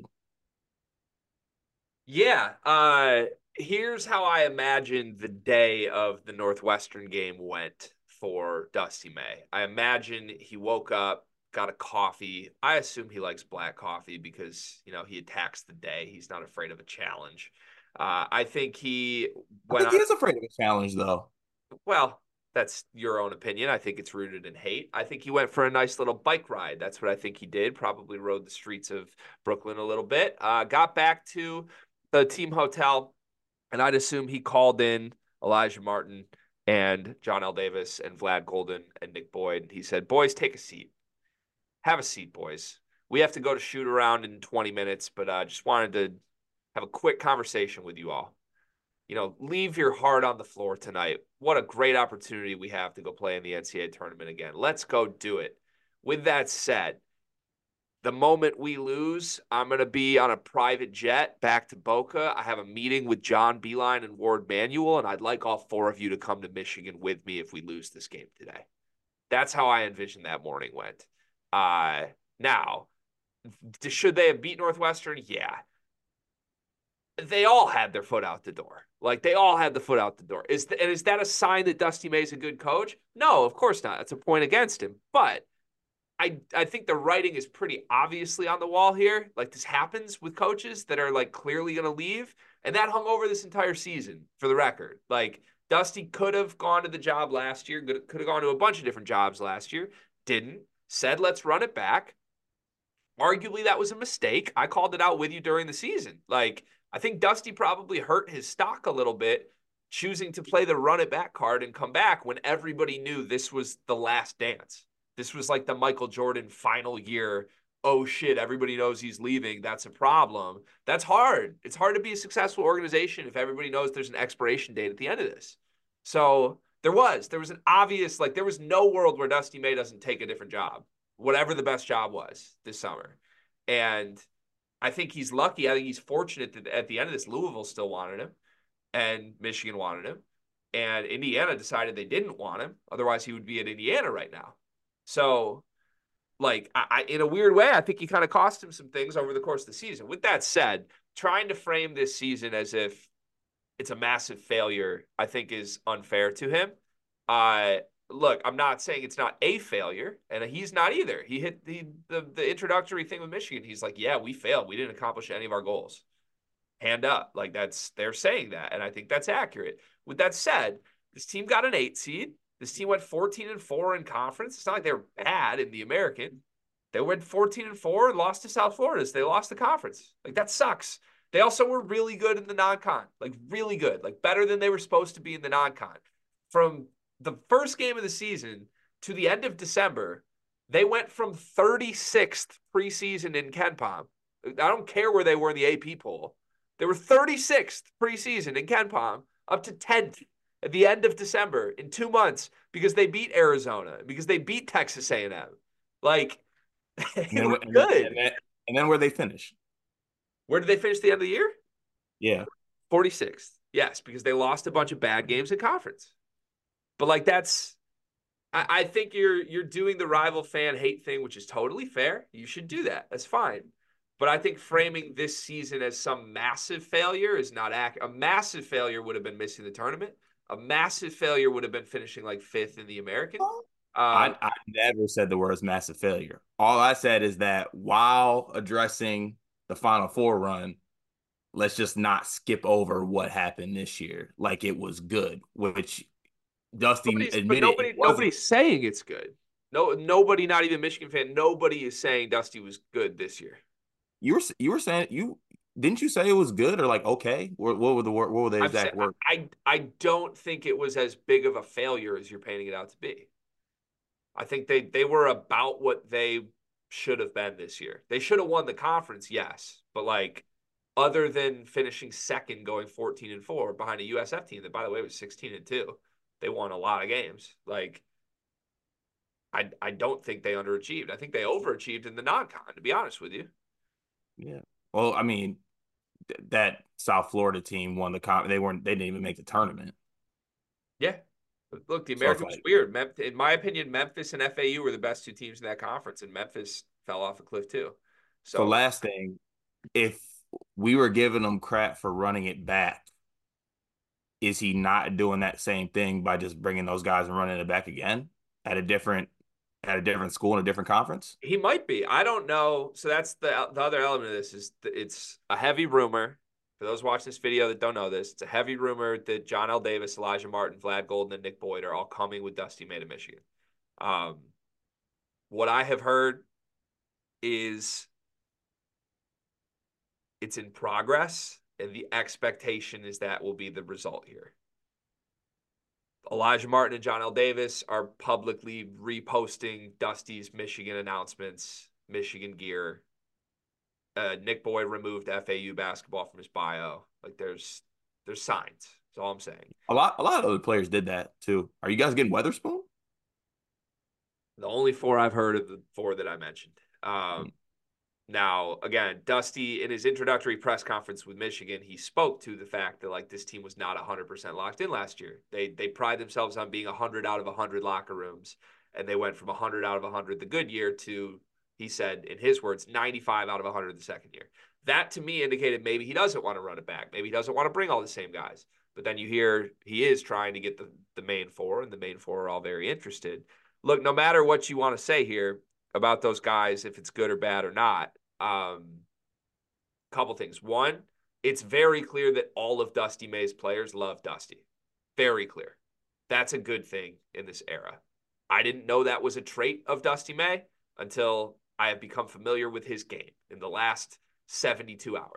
Yeah. Here's how I imagine the day of the Northwestern game went for Dusty May. I imagine he woke up, got a coffee. I assume he likes black coffee because, he attacks the day. He's not afraid of a challenge. I think he I think he is afraid of a challenge, though. Well, that's your own opinion. I think it's rooted in hate. I think he went for a nice little bike ride. That's what I think he did. Probably rode the streets of Brooklyn a little bit. Got back to the team hotel, and I'd assume he called in Elijah Martin and John L. Davis and Vlad Golden and Nick Boyd. He said, "Boys, take a seat. Have a seat, boys. We have to go to shoot around in 20 minutes, but just wanted to have a quick conversation with you all. Leave your heart on the floor tonight. What a great opportunity we have to go play in the NCAA tournament again. Let's go do it." With that said, the moment we lose, I'm going to be on a private jet back to Boca. I have a meeting with John Beilein and Ward Manuel, and I'd like all 4 of you to come to Michigan with me if we lose this game today. That's how I envision that morning went. Now, should they have beat Northwestern? Yeah. They all had their foot out the door. They all had the foot out the door. Is that a sign that Dusty May's a good coach? No, of course not. That's a point against him. But I think the writing is pretty obviously on the wall here. This happens with coaches that are clearly going to leave. And that hung over this entire season, for the record. Dusty could have gone to the job last year, could have gone to a bunch of different jobs last year. Didn't. Said, let's run it back. Arguably, that was a mistake. I called it out with you during the season. I I think Dusty probably hurt his stock a little bit, choosing to play the run it back card and come back when everybody knew this was the last dance. This was like the Michael Jordan final year. Oh shit, everybody knows he's leaving. That's a problem. That's hard. It's hard to be a successful organization if everybody knows there's an expiration date at the end of this. So there was an obvious, like, there was no world where Dusty May doesn't take a different job, whatever the best job was this summer. And I think he's lucky. I think he's fortunate that at the end of this, Louisville still wanted him and Michigan wanted him. And Indiana decided they didn't want him. Otherwise, he would be at Indiana right now. So, like, I in a weird way, I think he kind of cost him some things over the course of the season. With that said, trying to frame this season as if it's a massive failure, I think is unfair to him. Look, I'm not saying it's not a failure, and he's not either. He hit the introductory thing with Michigan. He's like, yeah, we failed. We didn't accomplish any of our goals. Hand up. Like, they're saying that, and I think that's accurate. With that said, this team got an 8 seed. This team went 14-4 in conference. It's not like they were bad in the American. They went 14-4 and lost to South Florida. So they lost the conference. Like, that sucks. They also were really good in the non-con, like really good, like better than they were supposed to be in the non-con. From the first game of the season to the end of December, they went from 36th preseason in KenPom. I don't care where they were in the AP poll. They were 36th preseason in KenPom up to 10th at the end of December in 2 months because they beat Arizona, because they beat Texas A&M. Like, they were good. And then where they finish? Where did they finish the end of the year? Yeah. 46th. Yes, because they lost a bunch of bad games in conference. But like, I think you're doing the rival fan hate thing, which is totally fair. You should do that. That's fine. But I think framing this season as some massive failure is not accurate. A massive failure would have been missing the tournament. A massive failure would have been finishing like 5th in the American. I never said the words massive failure. All I said is that while addressing the Final Four run, let's just not skip over what happened this year. Like, it was good, which Dusty admitted. Nobody's saying it's good. No, nobody, not even Michigan fan, nobody is saying Dusty was good this year. You were saying didn't you say it was good or like okay? What were the exact words? I don't think it was as big of a failure as you're painting it out to be. I think they were about what they should have been this year. They should have won the conference, yes, but like, other than finishing second, going 14-4 behind a USF team that, by the way, was 16-2, they won a lot of games. Like, I don't think they underachieved. I think they overachieved in the non-con, to be honest with you. Yeah. Well, I mean, that South Florida team won the they didn't even make the tournament. Yeah. Look, the American was weird. In my opinion, Memphis and FAU were the best 2 teams in that conference, and Memphis fell off a cliff too. So last thing, if we were giving them crap for running it back, is he not doing that same thing by just bringing those guys and running it back again at a different school in a different conference? He might be. I don't know. So that's the other element of this is it's a heavy rumor. For those watching this video that don't know this, it's a heavy rumor that John L. Davis, Elijah Martin, Vlad Golden, and Nick Boyd are all coming with Dusty May to Michigan. What I have heard is it's in progress, and the expectation is that will be the result here. Elijah Martin and John L. Davis are publicly reposting Dusty's Michigan announcements, Michigan gear. Nick Boyd removed FAU basketball from his bio. Like, there's signs. That's all I'm saying. A lot of other players did that too. Are you guys getting Weatherspoon? The only 4 I've heard of the 4 that I mentioned. Now, again, Dusty, in his introductory press conference with Michigan, he spoke to the fact that, like, this team was not 100% locked in last year. They pride themselves on being 100 out of 100 locker rooms, and they went from 100 out of 100 the good year to, he said, in his words, 95 out of 100 the second year. That, to me, indicated maybe he doesn't want to run it back. Maybe he doesn't want to bring all the same guys. But then you hear he is trying to get the main 4, and the main 4 are all very interested. Look, no matter what you want to say here about those guys, if it's good or bad or not, couple things. One, it's very clear that all of Dusty May's players love Dusty. Very clear. That's a good thing in this era. I didn't know that was a trait of Dusty May until I have become familiar with his game in the last 72 hours.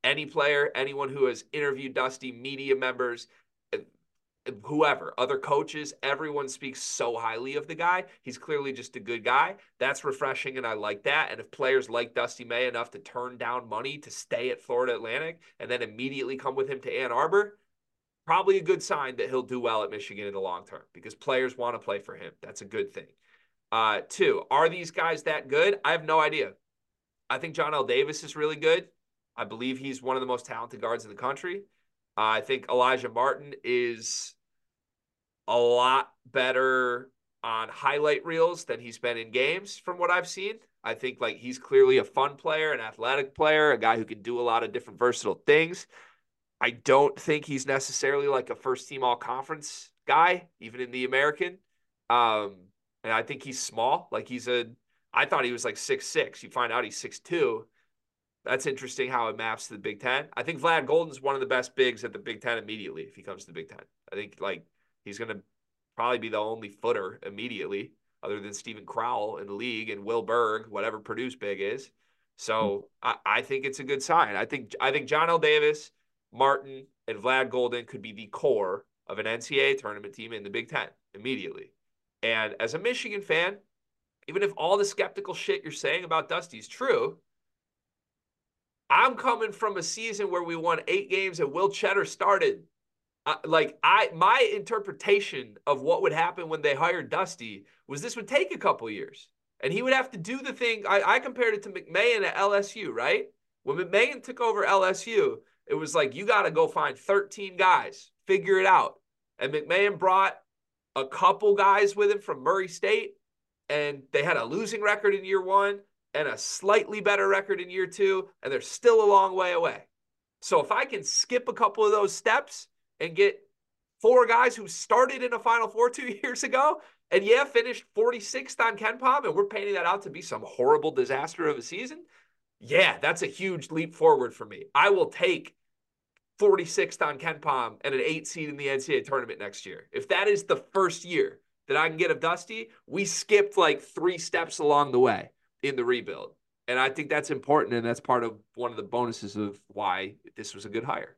Any player, anyone who has interviewed Dusty, media members, whoever, other coaches, everyone speaks so highly of the guy. He's clearly just a good guy. That's refreshing, and I like that. And if players like Dusty May enough to turn down money to stay at Florida Atlantic and then immediately come with him to Ann Arbor, probably a good sign that he'll do well at Michigan in the long term because players want to play for him. That's a good thing. 2, are these guys that good? I have no idea. I think Johnell Davis is really good. I believe he's one of the most talented guards in the country. I think Elijah Martin is a lot better on highlight reels than he's been in games from what I've seen. I think like he's clearly a fun player, an athletic player, a guy who can do a lot of different versatile things. I don't think he's necessarily like a first team all conference guy, even in the American. And I think he's small. Like I thought he was like 6'6". You find out he's 6'2". That's interesting how it maps to the Big Ten. I think Vlad Golden's one of the best bigs at the Big Ten immediately if he comes to the Big Ten. I think like he's going to probably be the only footer immediately other than Steven Crowell in the league and Will Berg, whatever Purdue's big is. So I think it's a good sign. I think Johnell Davis, Martin, and Vlad Golden could be the core of an NCAA tournament team in the Big Ten immediately. And as a Michigan fan, even if all the skeptical shit you're saying about Dusty is true, I'm coming from a season where we won 8 games and Will Cheddar started. My interpretation of what would happen when they hired Dusty was this would take a couple years. And he would have to do the thing. I compared it to McMahon at LSU, right? When McMahon took over LSU, it was like, you got to go find 13 guys, figure it out. And McMahon brought a couple guys with him from Murray State, and they had a losing record in year 1 and a slightly better record in year 2, and they're still a long way away. So if I can skip a couple of those steps and get 4 guys who started in a Final Four 2 years ago, and finished 46th on KenPom, and we're painting that out to be some horrible disaster of a season, that's a huge leap forward for me. I will take 46th on KenPom and an 8 seed in the NCAA tournament next year. If that is the first year that I can get of Dusty, we skipped like 3 steps along the way in the rebuild. And I think that's important, and that's part of one of the bonuses of why this was a good hire.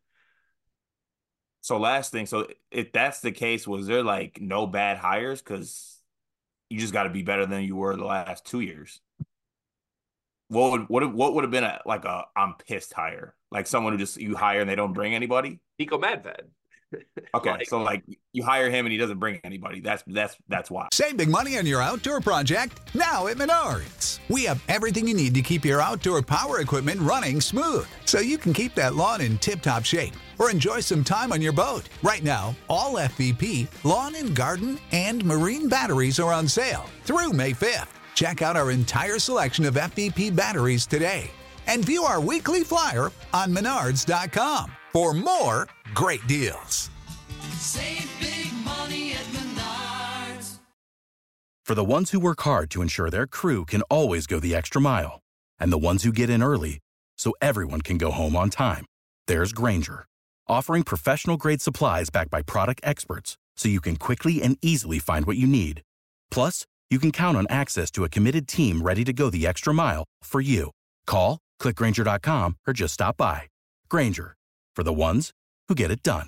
So last thing, so if that's the case, was there like no bad hires? Because you just got to be better than you were the last 2 years. What would have been a I'm pissed hire? Like someone who just you hire and they don't bring anybody? Nico Medved. Okay, so you hire him and he doesn't bring anybody. That's why. Save big money on your outdoor project now at Menards. We have everything you need to keep your outdoor power equipment running smooth, so you can keep that lawn in tip-top shape or enjoy some time on your boat. Right now, all FVP, lawn and garden, and marine batteries are on sale through May 5th. Check out our entire selection of FVP batteries today and view our weekly flyer on Menards.com for more great deals. Save big money at Menards. For the ones who work hard to ensure their crew can always go the extra mile, and the ones who get in early so everyone can go home on time, there's Grainger, offering professional-grade supplies backed by product experts so you can quickly and easily find what you need. Plus, you can count on access to a committed team ready to go the extra mile for you. Call, click Grainger.com, or just stop by. Grainger, for the ones who get it done.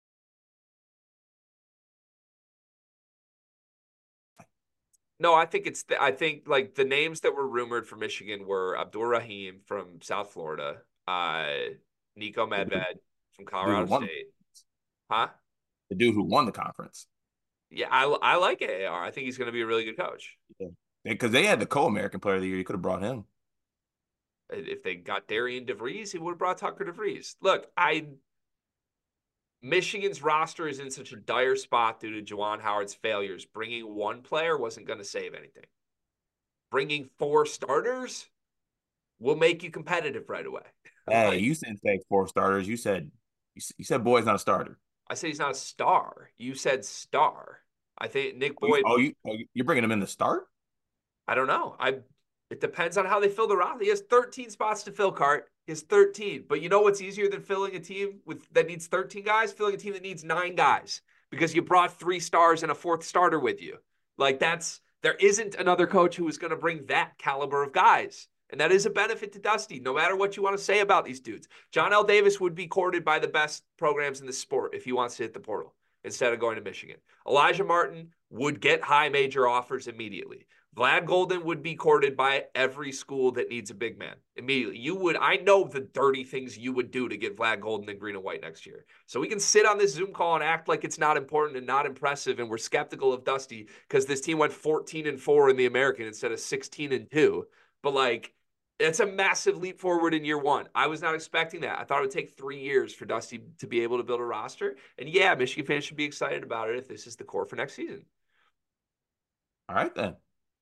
No, I think like the names that were rumored for Michigan were Abdur Rahim from South Florida, Nico Medved from Colorado State. Huh? The dude who won the conference. Yeah, I like AAR. I think he's going to be a really good coach. Yeah, because they had the co-American Player of the Year. You could have brought him. If they got Darian DeVries, he would have brought Tucker DeVries. Look, Michigan's roster is in such a dire spot due to Juwan Howard's failures. Bringing one player wasn't going to save anything. Bringing 4 starters will make you competitive right away. Hey, you said take 4 starters. You said Boyd's not a starter. I said he's not a star. You said star. I think Nick Boyd. You're bringing him in the start? I don't know. It depends on how they fill the roster. He has 13 spots to fill, Cart. He has 13. But you know what's easier than filling a team that needs 13 guys? Filling a team that needs 9 guys because you brought 3 stars and a 4th starter with you. There isn't another coach who is going to bring that caliber of guys. And that is a benefit to Dusty, no matter what you want to say about these dudes. John L. Davis would be courted by the best programs in the sport if he wants to hit the portal instead of going to Michigan. Elijah Martin would get high major offers immediately. Vlad Golden would be courted by every school that needs a big man immediately. I know the dirty things you would do to get Vlad Golden in green and white next year. So we can sit on this Zoom call and act like it's not important and not impressive, and we're skeptical of Dusty because this team went 14-4 in the American instead of 16-2. But like, it's a massive leap forward in year one. I was not expecting that. I thought it would take 3 years for Dusty to be able to build a roster. And yeah, Michigan fans should be excited about it if this is the core for next season. All right, then.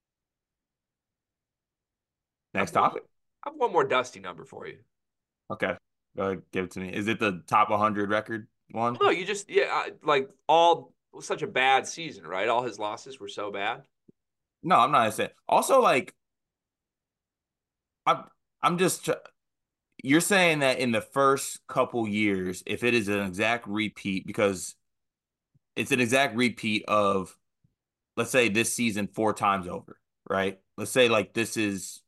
Next topic. I have one more Dusty number for you. Okay. Go ahead, give it to me. Is it the top 100 record one? No, you just, such a bad season, right? All his losses were so bad. No, I'm not saying. Also, like, I'm just, you're saying that in the first couple years, if it is an exact repeat, because it's an exact repeat of, let's say, this season 4 times over, right? Let's say like this is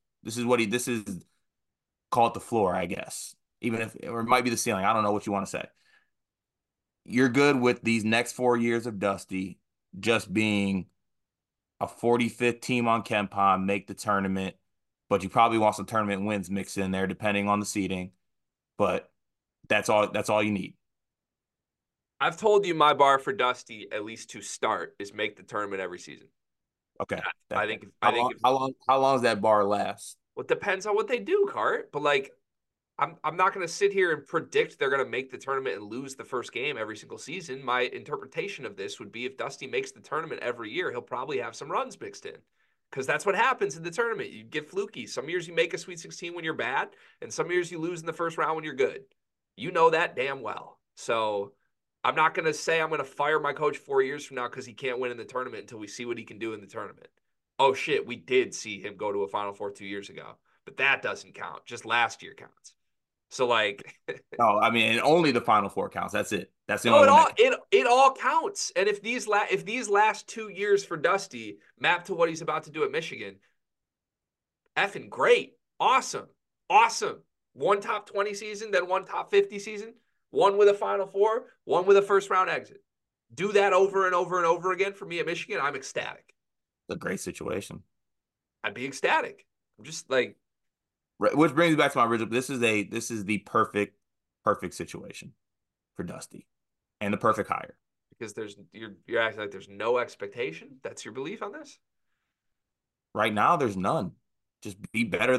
call it the floor, I guess. Even if, or it might be the ceiling. I don't know what you want to say. You're good with these next 4 years of Dusty just being a 45th team on KenPom, make the tournament, but you probably want some tournament wins mixed in there depending on the seeding. But that's all you need. I've told you my bar for Dusty, at least to start, is make the tournament every season. Okay. How long does that bar last? Well, it depends on what they do, Cart. But like, I'm not going to sit here and predict they're going to make the tournament and lose the first game every single season. My interpretation of this would be if Dusty makes the tournament every year, he'll probably have some runs mixed in. Because that's what happens in the tournament. You get fluky. Some years you make a Sweet 16 when you're bad, and some years you lose in the first round when you're good. You know that damn well. So I'm not going to say I'm going to fire my coach 4 years from now because he can't win in the tournament until we see what he can do in the tournament. Oh, shit, we did see him go to a Final Four 2 years ago. But that doesn't count. Just last year counts. So, like... No, I mean, only the Final Four counts. That's it. That's the No, only one. it all counts. And if these last 2 years for Dusty map to what he's about to do at Michigan, effing great. Awesome. One top 20 season, then one top 50 season, one with a Final Four, one with a first-round exit. Do that over and over and over again for me at Michigan, I'm ecstatic. It's a great situation. I'd be ecstatic. I'm just like... Which brings me back to my original. This is the perfect situation for Dusty, and the perfect hire. Because you're acting like there's no expectation. That's your belief on this? Right now, there's none. Just be better.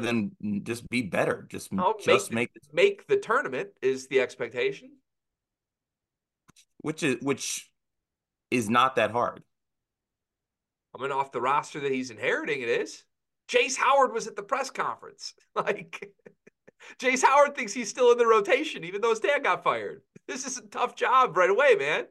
Make the tournament is the expectation. Which is not that hard. I mean, off the roster that he's inheriting, it is. Jace Howard was at the press conference. Like, Jace Howard thinks he's still in the rotation, even though his dad got fired. This is a tough job right away, man.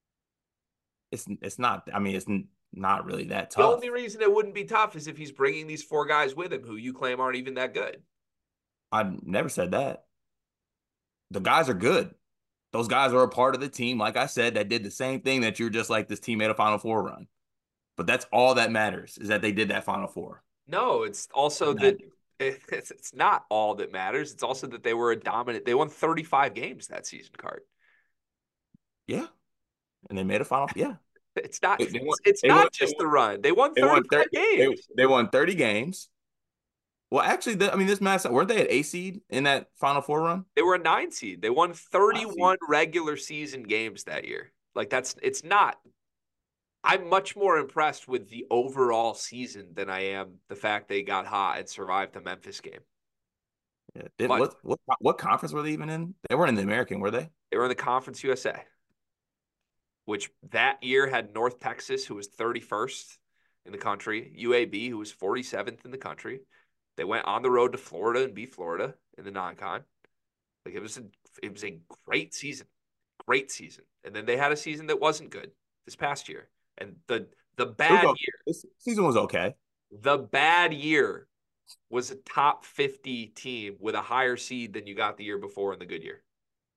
It's not. I mean, it's not really that The tough. only reason it wouldn't be tough is if he's bringing these 4 guys with him who you claim aren't even that good. I never said that. The guys are good. Those guys are a part of the team, like I said, that did the same thing that you're just like this team made a Final Four run. But that's all that matters, is that they did that Final Four. No, it's also that it's not all that matters. It's also that they were a dominant. They won 35 games that season, Cart. Yeah. And they made a Final. Yeah. It's not. It's not just the run. They won 35 games. They won 30 games. Well, actually, this match, weren't they at A seed in that Final Four run? They were a 9 seed. They won 31 regular season games that year. Like, it's not. I'm much more impressed with the overall season than I am the fact they got hot and survived the Memphis game. Yeah. What conference were they even in? They weren't in the American, were they? They were in the Conference USA, which that year had North Texas, who was 31st in the country, UAB, who was 47th in the country. They went on the road to Florida and beat Florida in the non-con. Like, it was a great season. And then they had a season that wasn't good this past year. And the bad year. This season was okay. The bad year was a top 50 team with a higher seed than you got the year before in the good year.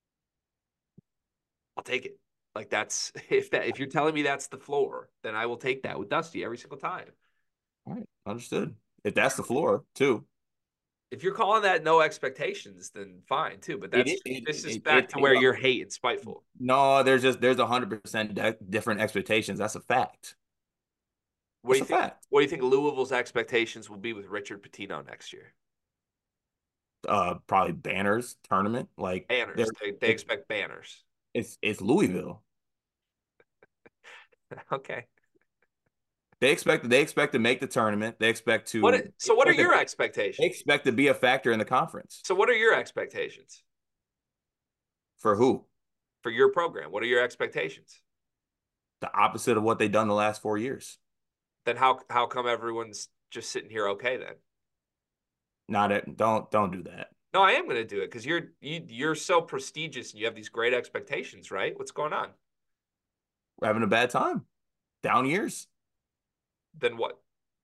I'll take it. Like, if you're telling me that's the floor, then I will take that with Dusty every single time. All right, understood. If that's the floor, too. If you're calling that no expectations, then fine too. But It, this it, is it, back it, to it where you're hating, spiteful. no, there's 100% different expectations. That's a fact. What do That's you a think? fact. What do you think Louisville's expectations will be with Richard Pitino next year? Probably banners tournament. Like Banners. they're They expect banners. it's Louisville. Okay. They expect to make the tournament. So what are your They expectations? expect to be a factor in the conference. So what are your expectations For who? for your program? What are your expectations? The opposite of what they've done the last 4 years. Then how come everyone's just sitting here okay then? Don't do that. No, I am going to do it because you're so prestigious and you have these great expectations, right? What's going on? We're having a bad time. Down years. Then what?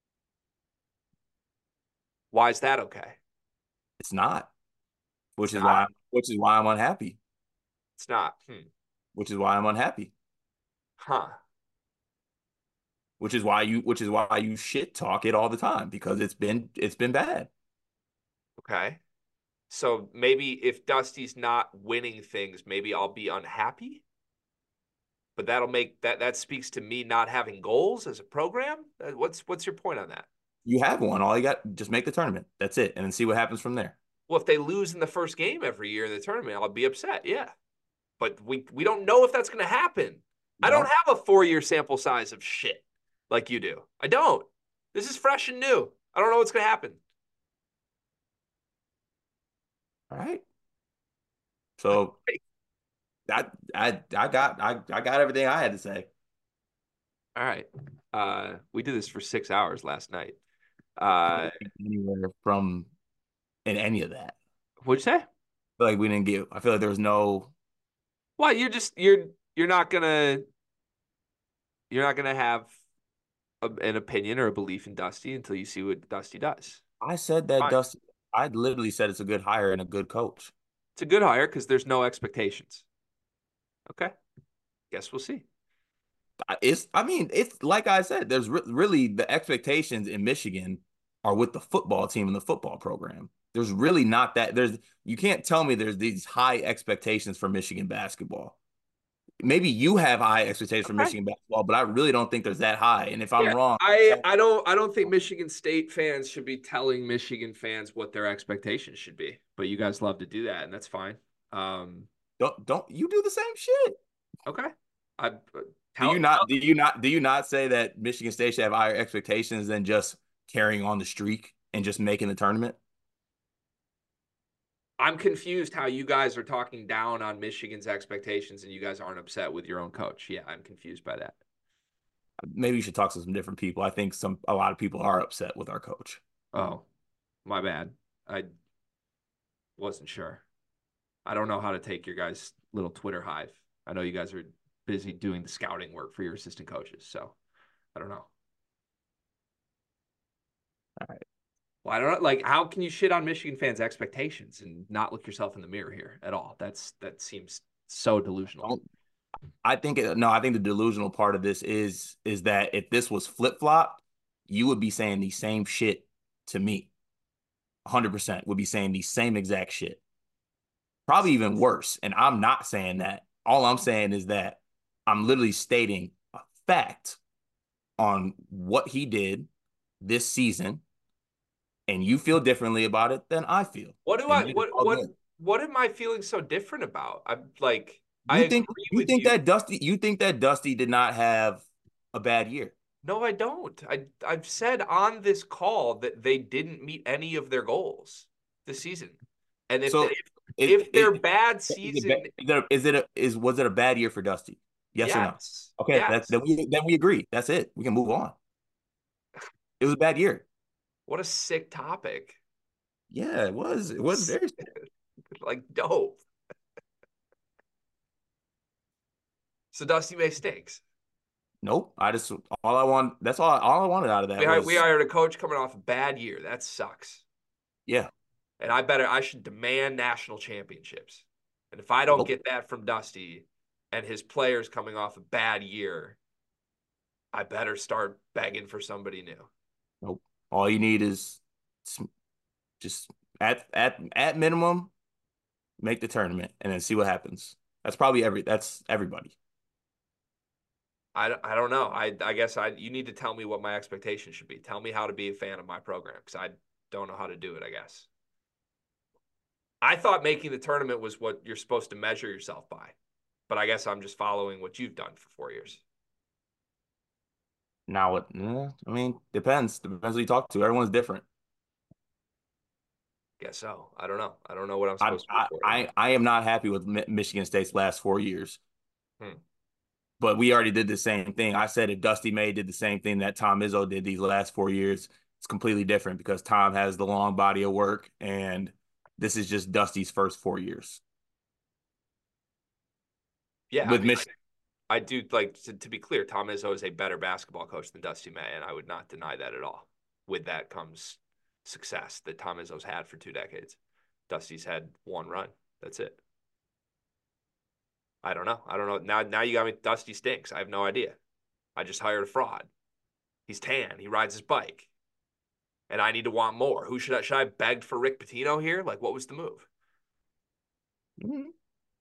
Why is that okay? It's not. Which It's is not. why I'm unhappy. It's not. Which is why I'm unhappy. Huh. Which is why you shit talk it all the time because it's been bad. Okay. So maybe if Dusty's not winning things, maybe I'll be unhappy. But that'll make that speaks to me not having goals as a program. What's your point on that? You have one. All you got, just make the tournament. That's it, and then see what happens from there. Well, if they lose in the first game every year in the tournament, I'll be upset. Yeah. But we don't know if that's going to happen. I don't have a 4-year sample size of shit like you do. I don't. This is fresh and new. I don't know what's going to happen. All right. So I got everything I had to say. All right. We did this for 6 hours last night. Anywhere from in any of that. What'd you say? I feel like there was no. Well, you're not gonna have an opinion or a belief in Dusty until you see what Dusty does. I said that Fine. Dusty. I literally said it's a good hire and a good coach. It's a good hire because there's no expectations. Okay. Guess we'll see. It's like I said, there's really the expectations in Michigan are with the football team and the football program. There's really not that. You can't tell me there's these high expectations for Michigan basketball. Maybe you have high expectations for Michigan basketball, but I really don't think there's that high. And if I'm wrong, I don't think Michigan State fans should be telling Michigan fans what their expectations should be. But you guys love to do that, and that's fine. Don't you do the same shit? Okay. Do you not say that Michigan State should have higher expectations than just carrying on the streak and just making the tournament? I'm confused how you guys are talking down on Michigan's expectations and you guys aren't upset with your own coach. Yeah, I'm confused by that. Maybe you should talk to some different people. I think a lot of people are upset with our coach. Oh, my bad. I wasn't sure. I don't know how to take your guys' little Twitter hive. I know you guys are busy doing the scouting work for your assistant coaches, so I don't know. All right. Well, I don't know. Like, how can you shit on Michigan fans' expectations and not look yourself in the mirror here at all? That seems so delusional. I think the delusional part of this is that if this was flip-flopped, you would be saying the same shit to me. 100% would be saying the same exact shit. Probably even worse. And I'm not saying that. All I'm saying is that I'm literally stating a fact on what he did this season, and you feel differently about it than I feel. What am I feeling so different about? I'm like, I agree with you. You think that Dusty did not have a bad year? No, I don't. I've said on this call that they didn't meet any of their goals this season. And if their bad season was it a bad year for Dusty? Yes or no? Okay, yes. Then we agree. That's it. We can move on. It was a bad year. What a sick topic. Yeah, it was. It was very sick. Like dope. So Dusty May stinks. Nope. That's all I wanted out of that. We hired a coach coming off a bad year. That sucks. Yeah. And I should demand national championships. And if I don't get that from Dusty and his players coming off a bad year, I better start begging for somebody new. Nope. All you need is just At minimum, make the tournament and then see what happens. That's everybody. I don't know. I guess you need to tell me what my expectations should be. Tell me how to be a fan of my program because I don't know how to do it, I guess. I thought making the tournament was what you're supposed to measure yourself by, but I guess I'm just following what you've done for 4 years. Now, I mean, depends who you talk to. Everyone's different. Guess so. I don't know. I don't know what I'm I supposed to be for. I am not happy with Michigan State's last 4 years. Hmm. But we already did the same thing. I said if Dusty May did the same thing that Tom Izzo did these last 4 years, it's completely different because Tom has the long body of work, and this is just Dusty's first 4 years Yeah, I with mean, Michigan. I do like to be clear. Tom Izzo is a better basketball coach than Dusty May, and I would not deny that at all. With that comes success that Tom Izzo's had for 2 decades. Dusty's had one run. That's it. I don't know. I don't know. Now you got me. Dusty stinks. I have no idea. I just hired a fraud. He's tan. He rides his bike, and I need to want more. Should I have begged for Rick Pitino here? Like, what was the move? Mhm.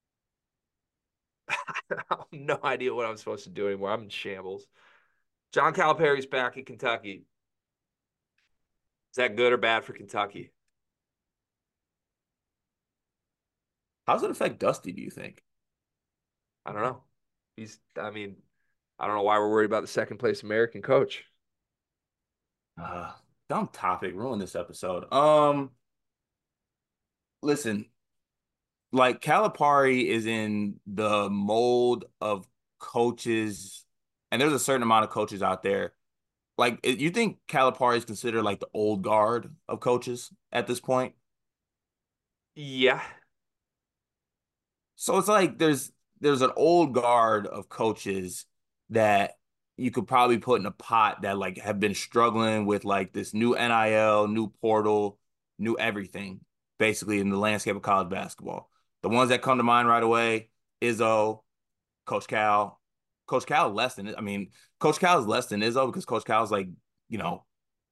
I have no idea what I'm supposed to do anymore. I'm in shambles. John Calipari's back in Kentucky. Is that good or bad for Kentucky? How does it affect Dusty, do you think? I don't know. I don't know why we're worried about the second place American coach. Uh, Dumb topic, ruin this episode. Listen, like Calipari is in the mold of coaches, and there's a certain amount of coaches out there. Like, you think Calipari is considered like the old guard of coaches at this point? Yeah. So it's like there's an old guard of coaches that you could probably put in a pot that like have been struggling with like this new NIL, new portal, new everything, basically in the landscape of college basketball. The ones that come to mind right away, Izzo, Coach Cal. Coach Cal less than I mean, Coach Cal is less than Izzo because Coach Cal's like, you know,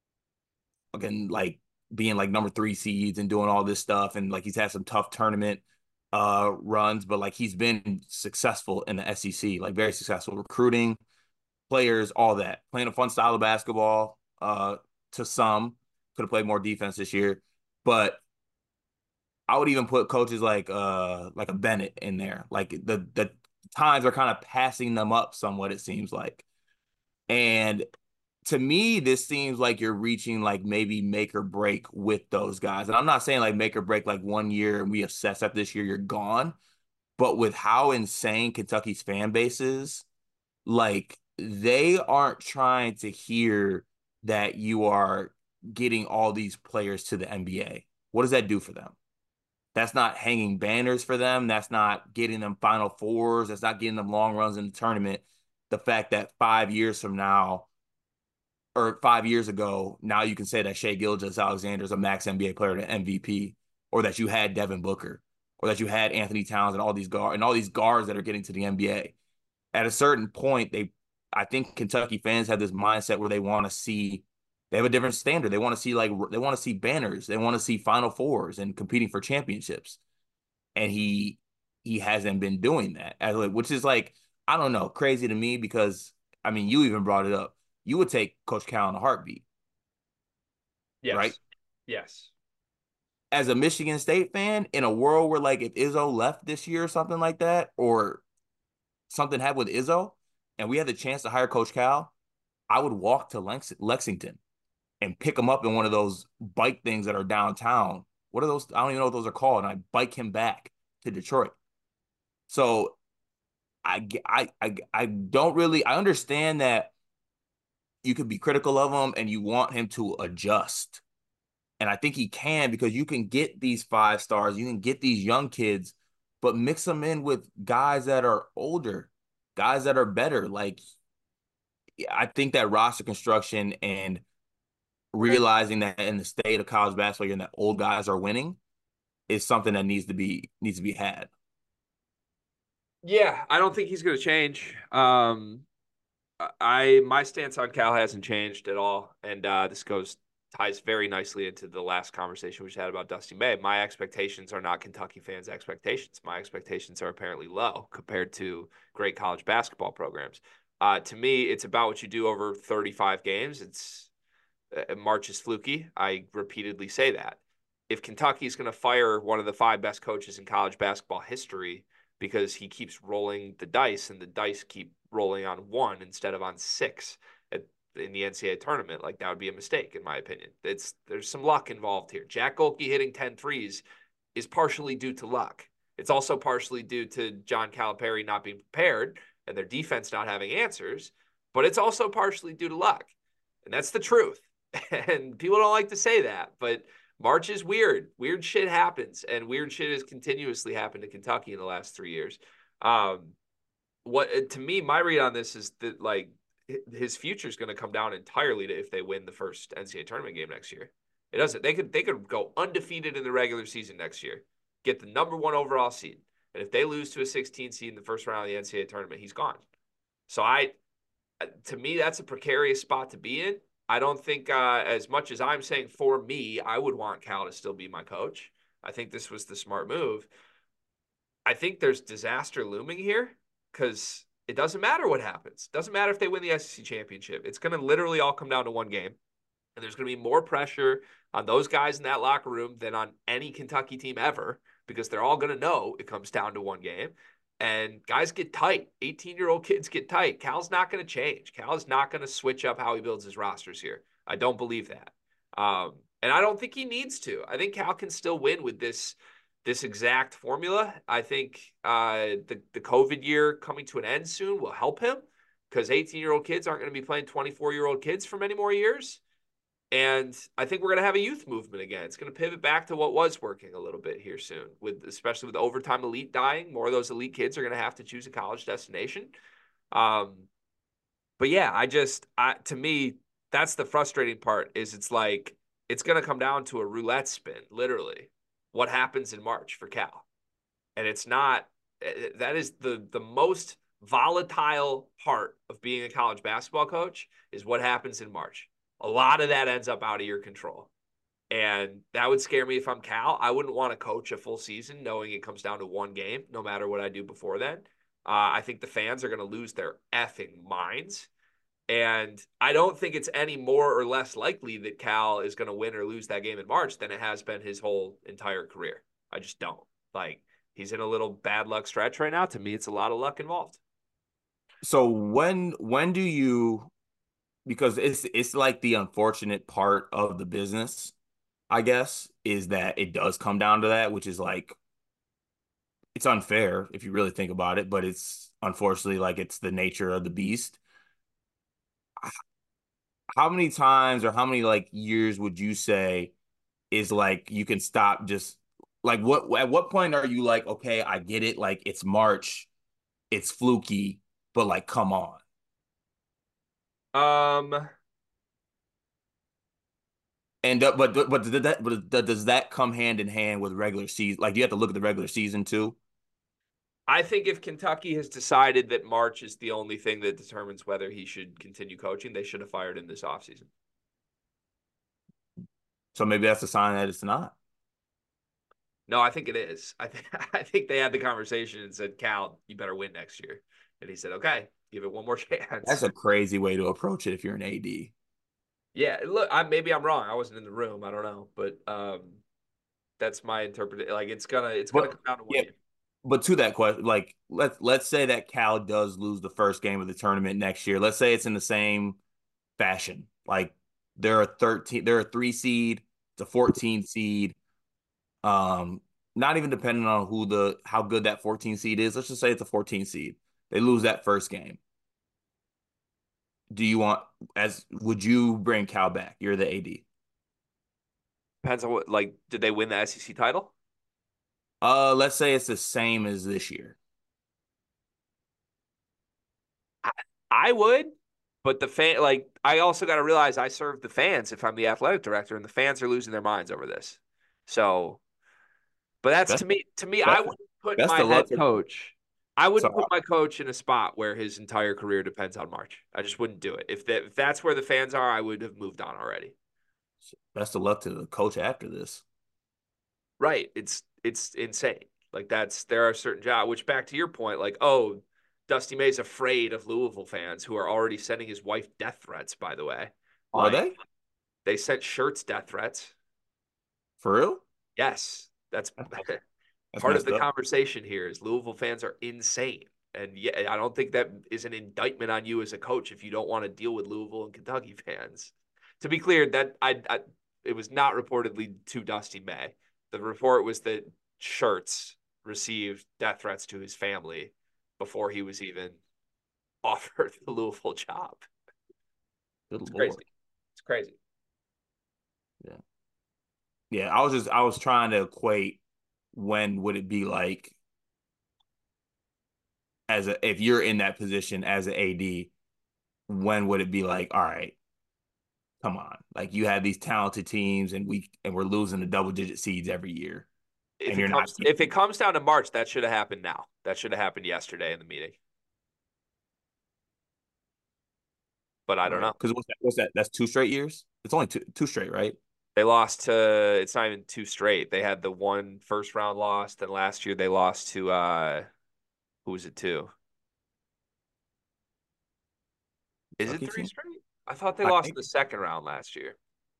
again, like being like number 3 seeds and doing all this stuff. And like he's had some tough tournament runs, but like he's been successful in the SEC, like very successful recruiting players, all that, playing a fun style of basketball. To some, could have played more defense this year, but I would even put coaches like a Bennett in there. Like the times are kind of passing them up somewhat, it seems like. And to me, this seems like you're reaching like maybe make or break with those guys. And I'm not saying like make or break like 1 year and we assess that this year you're gone. But with how insane Kentucky's fan base is, like they aren't trying to hear that you are getting all these players to the NBA. What does that do for them? That's not hanging banners for them. That's not getting them Final Fours. That's not getting them long runs in the tournament. The fact that 5 years from now, or 5 years ago, now you can say that Shai Gilgeous-Alexander is a max NBA player to MVP, or that you had Devin Booker, or that you had Anthony Towns and all these guards that are getting to the NBA. At a certain point, I think Kentucky fans have this mindset where they have a different standard. They want to see banners, they want to see Final Fours and competing for championships. And he hasn't been doing that, which is like, I don't know, crazy to me because I mean, you even brought it up. You would take Coach Cal in a heartbeat, right? Yes. Yes. As a Michigan State fan, in a world where like if Izzo left this year or something like that, or something happened with Izzo, and we had the chance to hire Coach Cal, I would walk to Lexington and pick him up in one of those bike things that are downtown. What are those? I don't even know what those are called. And I bike him back to Detroit. So I don't really, I understand that you could be critical of him and you want him to adjust. And I think he can because you can get these 5 stars, you can get these young kids, but mix them in with guys that are older, guys that are better. Like, I think that roster construction and realizing that in the state of college basketball, and that old guys are winning is something that needs to be had. Yeah, I don't think he's going to change. My stance on Cal hasn't changed at all, and this goes ties very nicely into the last conversation we just had about Dusty May. My expectations are not Kentucky fans' expectations. My expectations are apparently low compared to great college basketball programs. To me, it's about what you do over 35 games. March is fluky. I repeatedly say that. If Kentucky's going to fire one of the 5 best coaches in college basketball history because he keeps rolling the dice and the dice keep rolling on 1 instead of on 6 in the NCAA tournament, like that would be a mistake in my opinion. There's some luck involved here. Jack Golke hitting 10 threes is partially due to luck. It's also partially due to John Calipari not being prepared and their defense not having answers, but it's also partially due to luck. And that's the truth. And people don't like to say that, but March is weird. Weird shit happens, and weird shit has continuously happened to Kentucky in the last 3 years. To me, my read on this is that like his future is going to come down entirely to if they win the first NCAA tournament game next year. It doesn't. They could go undefeated in the regular season next year, get the number 1 overall seed, and if they lose to a 16 seed in the first round of the NCAA tournament, he's gone. So to me, that's a precarious spot to be in. I don't think as much as I'm saying for me, I would want Cal to still be my coach. I think this was the smart move. I think there's disaster looming here because it doesn't matter what happens. It doesn't matter if they win the SEC championship. It's going to literally all come down to one game. And there's going to be more pressure on those guys in that locker room than on any Kentucky team ever because they're all going to know it comes down to one game. And guys get tight. 18-year-old kids get tight. Cal's not going to change. Cal is not going to switch up how he builds his rosters here. I don't believe that. And I don't think he needs to. I think Cal can still win with this exact formula. I think the COVID year coming to an end soon will help him because 18-year-old kids aren't going to be playing 24-year-old kids for many more years. And I think we're going to have a youth movement again. It's going to pivot back to what was working a little bit here soon, especially with the overtime elite dying. More of those elite kids are going to have to choose a college destination. But yeah, to me, that's the frustrating part is it's like it's going to come down to a roulette spin, literally, what happens in March for Cal. And it's not – that is the most volatile part of being a college basketball coach is what happens in March. A lot of that ends up out of your control. And that would scare me if I'm Cal. I wouldn't want to coach a full season knowing it comes down to one game, no matter what I do before then. I think the fans are going to lose their effing minds. And I don't think it's any more or less likely that Cal is going to win or lose that game in March than it has been his whole entire career. I just don't. Like, he's in a little bad luck stretch right now. To me, it's a lot of luck involved. So when do you... Because it's like the unfortunate part of the business, I guess, is that it does come down to that, which is like, it's unfair if you really think about it, but it's unfortunately like it's the nature of the beast. How many times or how many like years would you say is like you can stop just like at what point are you like, okay, I get it, like it's March, it's fluky, but like come on. And but does that come hand in hand with regular season? Like, do you have to look at the regular season too? I think if Kentucky has decided that March is the only thing that determines whether he should continue coaching, they should have fired him this offseason. So maybe that's a sign that it's not. No, I think it is. I think they had the conversation and said, Cal, you better win next year. And he said, okay, give it one more chance. That's a crazy way to approach it if you're an AD. Yeah, look, maybe I'm wrong. I wasn't in the room. I don't know, but that's my interpretation. Like it's gonna come down to one game. But to that question, like let's say that Cal does lose the first game of the tournament next year. Let's say it's in the same fashion. Like they're a 3 seed, it's a 14 seed. Not even depending on how good that 14 seed is. Let's just say it's a 14 seed. They lose that first game. Would you bring Cal back? You're the AD. Depends on what, like, did they win the SEC title? Let's say it's the same as this year. I would, but I also got to realize I serve the fans if I'm the athletic director, and the fans are losing their minds over this. So, but that's to me, I wouldn't put my head coach. I wouldn't put my coach in a spot where his entire career depends on March. I just wouldn't do it. If that's where the fans are, I would have moved on already. Best of luck to the coach after this. Right. It's insane. Like there are certain jobs, which back to your point, like, oh, Dusty May's afraid of Louisville fans who are already sending his wife death threats, by the way. Are Like they? they sent Shirts death threats. For real? Yes. That's That's part of messed the up. conversation here is Louisville fans are insane. And yeah, I don't think that is an indictment on you as a coach if you don't want to deal with Louisville and Kentucky fans. To be clear, that it was not reportedly to Dusty May. The report was that Shirts received death threats to his family before he was even offered the Louisville job. Good It's Lord. crazy. It's crazy. Yeah. Yeah, I was trying to equate when would it be like if you're in that position as an AD, when would it be like, all right, come on. Like you have these talented teams and we're losing the double digit seeds every year. And you're not If it comes down to March, that should have happened now. That should have happened yesterday in the meeting. But I don't know. Because what's that? That's 2 straight years? It's only two straight, right? They lost to, it's not even two straight. They had the one first round loss. Then last year they lost to who was it to? Is it Kentucky three team? straight? I thought they I lost in think. the second round last year.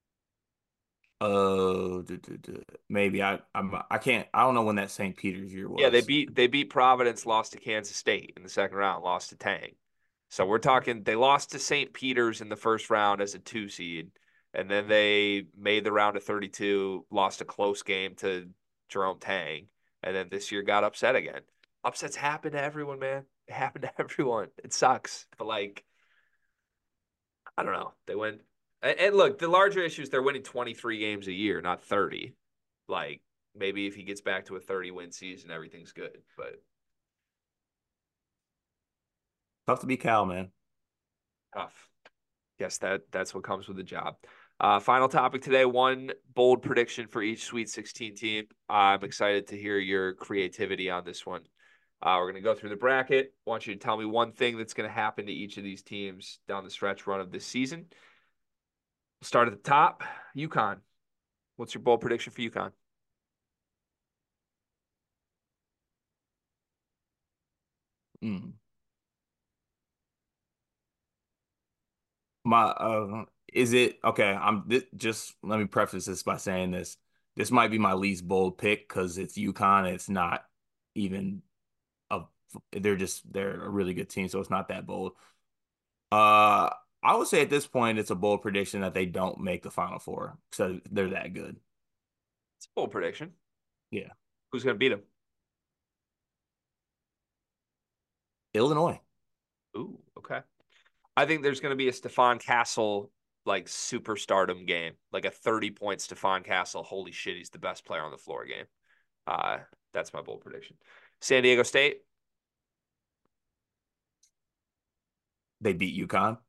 Maybe I can't. I don't know when that St. Peter's year Yeah, was. they beat Providence, lost to Kansas State in the second round, lost to Tang. So we're talking they lost to St. Peter's in the first round as a 2 seed, and then they made the round of 32, lost a close game to Jerome Tang, and then this year got upset again. Upsets happen to everyone, man. It happened to everyone. It sucks, but like I don't know. They went and look, the larger issue is they're winning 23 games a year, not 30. Like maybe if he gets back to a 30-win season, everything's good. But Tough to be Cal, man. tough. Yes, that's what comes with the job. Final topic today, one bold prediction for each Sweet 16 team. I'm excited to hear your creativity on this one. We're going to go through the bracket. I want you to tell me one thing that's going to happen to each of these teams down the stretch run of this season. We'll start at the top. UConn. What's your bold prediction for UConn? Mm. My is it okay? Just let me preface this by saying this. This might be my least bold pick because it's UConn. It's not even a they're a really good team, so it's not that bold. Uh, I would say at this point it's a bold prediction that they don't make the Final Four because they're that good. It's a bold prediction. Yeah, Who's going to beat them? Illinois. Ooh, okay. I think there's going to be a Stephon Castle like superstardom game, like a 30-point Stephon Castle. Holy shit, he's the best player on the floor game. That's my bold prediction. San Diego State. They beat UConn.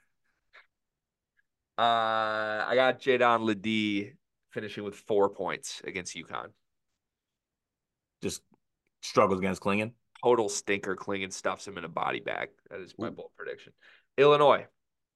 I got Jadon Ledee finishing with 4 points against UConn. Just struggles against Klingon. Total stinker. Klingon stuffs him in a body bag. That is my bold prediction. Illinois.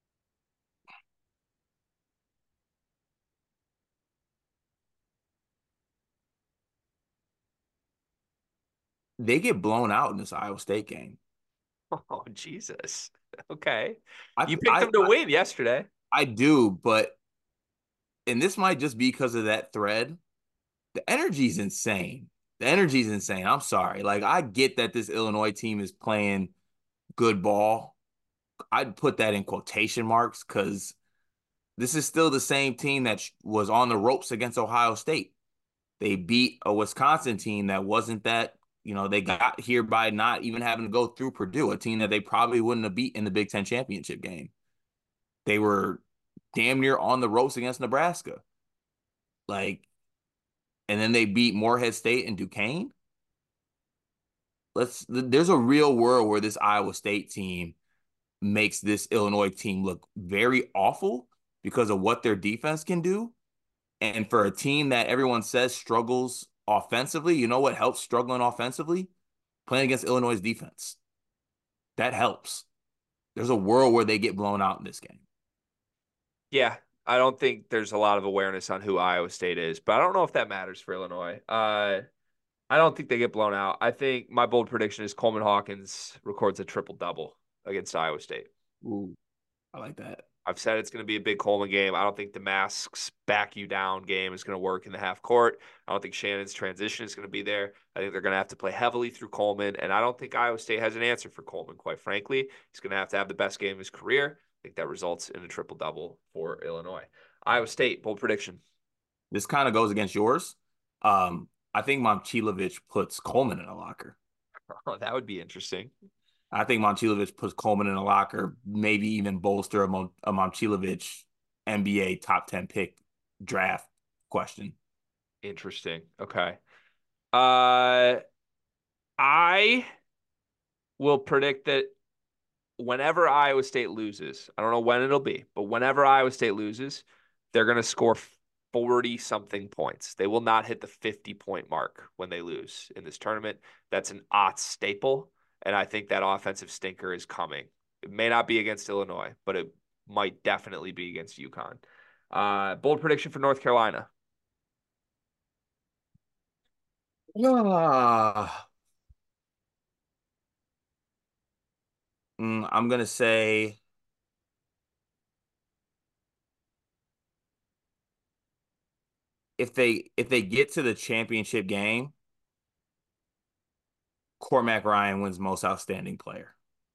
They get blown out in this Iowa State game. Oh, Jesus. Okay. I You picked them to win yesterday. I do, but and this might just be because of that thread. The energy's insane. The energy's insane. I'm sorry. Like I get that this Illinois team is playing good ball. I'd put that in quotation marks because this is still the same team that was on the ropes against Ohio State. They beat a Wisconsin team that wasn't that, they got here by not even having to go through Purdue, a team that they probably wouldn't have beat in the Big Ten championship game. They were damn near on the ropes against Nebraska. Like, and then they beat Morehead State and Duquesne. There's a real world where this Iowa State team makes this Illinois team look very awful because of what their defense can do. And for a team that everyone says struggles offensively, you know what helps struggling offensively? Playing against Illinois' defense. That helps. There's a world where they get blown out in this game. Yeah. I don't think there's a lot of awareness on who Iowa State is, but I don't know if that matters for Illinois. I don't think they get blown out. I think my bold prediction is Coleman Hawkins records a triple-double against Iowa State. Ooh, I like that. I've said it's going to be a big Coleman game. I don't think the masks back you down game is going to work in the half court. I don't think Shannon's transition is going to be there. I think they're going to have to play heavily through Coleman, and I don't think Iowa State has an answer for Coleman, quite frankly. He's going to have the best game of his career. I think that results in a triple-double for Illinois. Iowa State, bold prediction. This kind of goes against yours. I think Momcilovic puts Coleman in a locker. Oh, that would be interesting. I think Momcilovic puts Coleman in a locker, maybe even bolster a Momcilovic NBA top 10 pick draft question. Interesting. Okay. I will predict that whenever Iowa State loses, I don't know when it'll be, but whenever Iowa State loses, they're going to score 40-something points. They will not hit the 50-point mark when they lose in this tournament. That's an Otts staple, and I think that offensive stinker is coming. It may not be against Illinois, but it might definitely be against UConn. Bold prediction for North Carolina. I'm going to say if they get to the championship game, Cormac Ryan wins most outstanding player.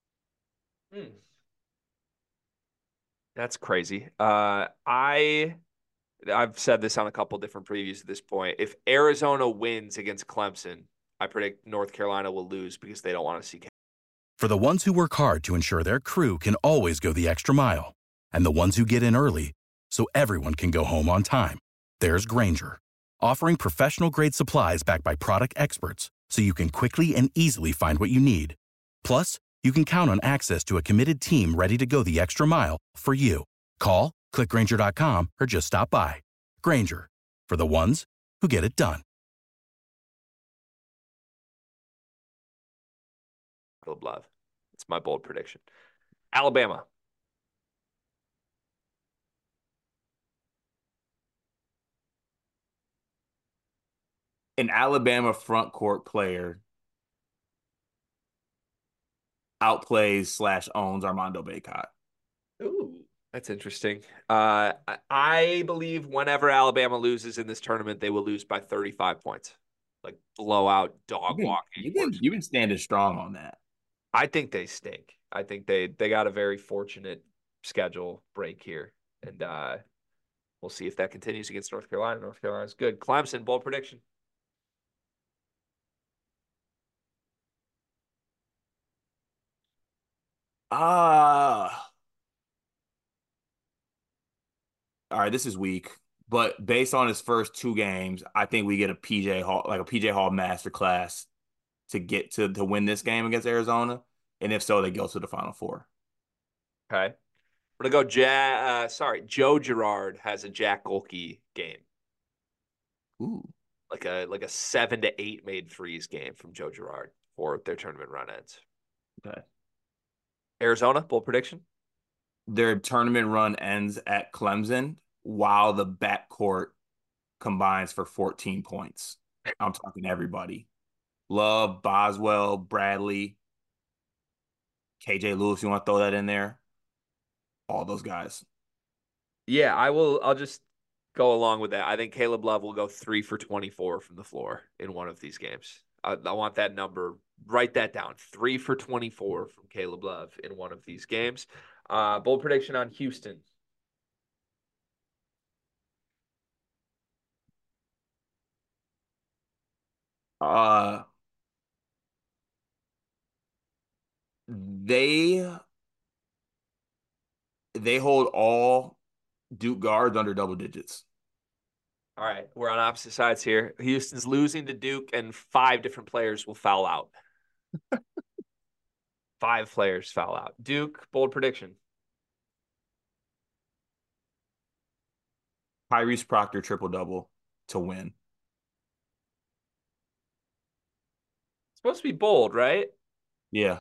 That's crazy. I've said this on a couple different previews at this point. If Arizona wins against Clemson, I predict North Carolina will lose because they don't want to see. For the ones who work hard to ensure their crew can always go the extra mile, and the ones who get in early so everyone can go home on time, there's Grainger, offering professional-grade supplies backed by product experts so you can quickly and easily find what you need. Plus, you can count on access to a committed team ready to go the extra mile for you. Call, click Grainger.com, or just stop by. Grainger, for the ones who get it done. Love. It's my bold prediction. Alabama. An Alabama front court player outplays / owns Armando Bacot. Ooh, that's interesting. I believe whenever Alabama loses in this tournament, they will lose by 35 points. Like blowout, dog walking. You've been standing strong on that. I think they stink. I think they got a very fortunate schedule break here. And we'll see if that continues against North Carolina. North Carolina's good. Clemson, bold prediction. All right, this is weak, but based on his first two games, I think we get a PJ Hall masterclass to win this game against Arizona, and if so, they go to the Final Four. Okay, we're gonna go. Joe Girard has a Jack Golke game. Ooh, like a 7 to 8 made threes game from Joe Girard for their tournament run ends. okay. Arizona, bold prediction. Their tournament run ends at Clemson while the backcourt combines for 14 points. I'm talking everybody. Love, Boswell, Bradley, KJ Lewis, you want to throw that in there? All those guys. Yeah, I'll just go along with that. I think Caleb Love will go 3 for 24 from the floor in one of these games. I want that number. Write that down. 3 for 24 from Caleb Love in one of these games. Bold prediction on Houston. They hold all Duke guards under double digits. All right, we're on opposite sides here. Houston's losing to Duke, and 5 different players will foul out. 5 players foul out. Duke, bold prediction. Tyrese Proctor triple-double to win. It's supposed to be bold, right? Yeah.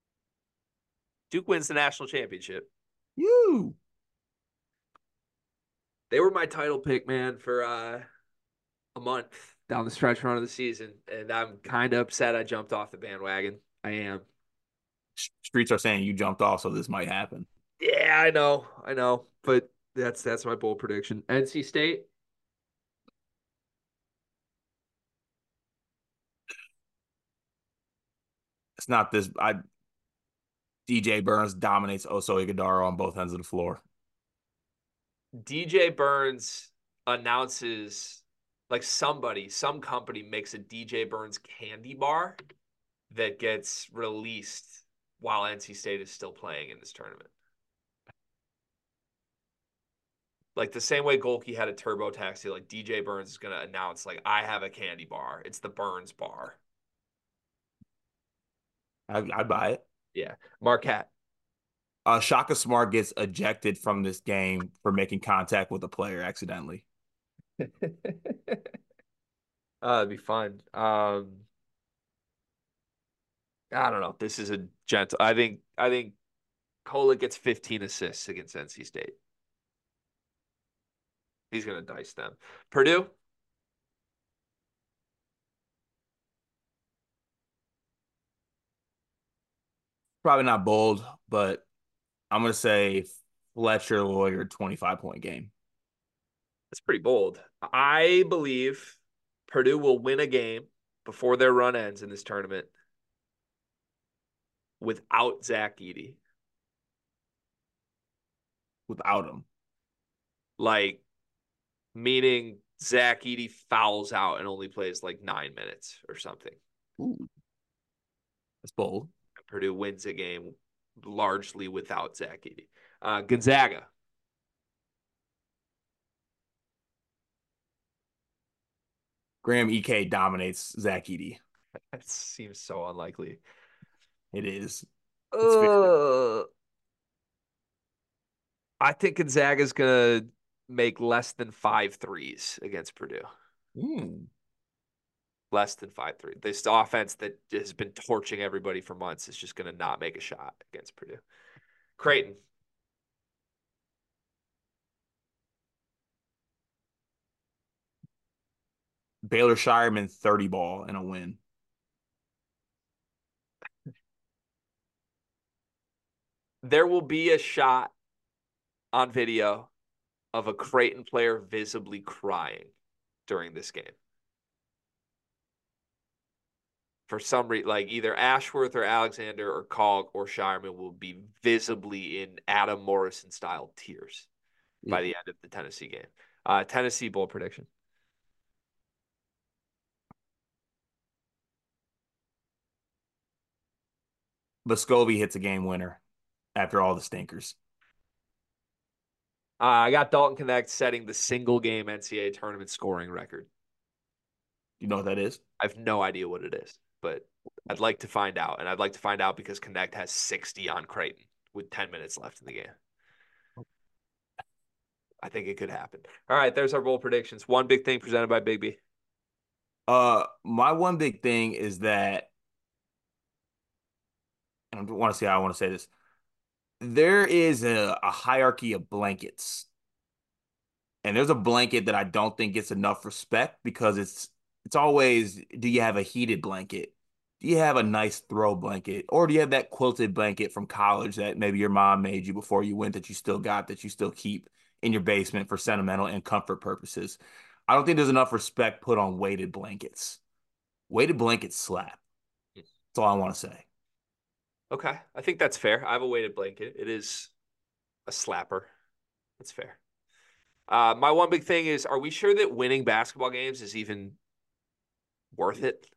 Duke wins the national championship. You. They were my title pick, man, for a month down the stretch run of the season, and I'm kind of upset I jumped off the bandwagon. I am. Streets are saying you jumped off, so this might happen. Yeah, I know, but that's my bold prediction. NC State. It's not this. DJ Burns dominates Oso Ighodaro on both ends of the floor. DJ Burns announces like some company makes a DJ Burns candy bar that gets released while NC State is still playing in this tournament. Like the same way Golke had a turbo taxi, like DJ Burns is gonna announce, like, I have a candy bar. It's the Burns bar. I'd buy it. Yeah. Marquette. Shaka Smart gets ejected from this game for making contact with a player accidentally. It'd be fun. I don't know. This is a gentle. I think Kolek gets 15 assists against NC State. He's gonna dice them. Purdue. Probably not bold, but I'm gonna say Fletcher Lawyer 25-point game. That's pretty bold. I believe Purdue will win a game before their run ends in this tournament without Zach Edey. Without him. Like, meaning Zach Edey fouls out and only plays like 9 minutes or something. Ooh. That's bold. Purdue wins a game largely without Zach Edey. Gonzaga. Graham EK dominates Zach Edey. That seems so unlikely. It is. I think Gonzaga's going to make less than 5 threes against Purdue. Less than 5 threes. This offense that has been torching everybody for months is just going to not make a shot against Purdue. Creighton. Baylor Shireman 30 ball and a win. There will be a shot on video of a Creighton player visibly crying during this game. For some reason, like either Ashworth or Alexander or Kalk or Shireman will be visibly in Adam Morrison style tears by the end of the Tennessee game. Tennessee bowl prediction. Vescovi hits a game winner after all the stinkers. I got Dalton Connect setting the single game NCAA tournament scoring record. You know what that is? I have no idea what it is, but I'd like to find out. And I'd like to find out because Connect has 60 on Creighton with 10 minutes left in the game. I think it could happen. All right, there's our bowl predictions. One big thing presented by Big B. My one big thing is that, and I want to see how I want to say this. There is a hierarchy of blankets. And there's a blanket that I don't think gets enough respect because it's always, do you have a heated blanket? Do you have a nice throw blanket? Or do you have that quilted blanket from college that maybe your mom made you before you went that you still got, that you still keep in your basement for sentimental and comfort purposes? I don't think there's enough respect put on weighted blankets. Weighted blankets slap. That's all I want to say. Okay, I think that's fair. I have a weighted blanket. It is a slapper. That's fair. My one big thing is, are we sure that winning basketball games is even worth it?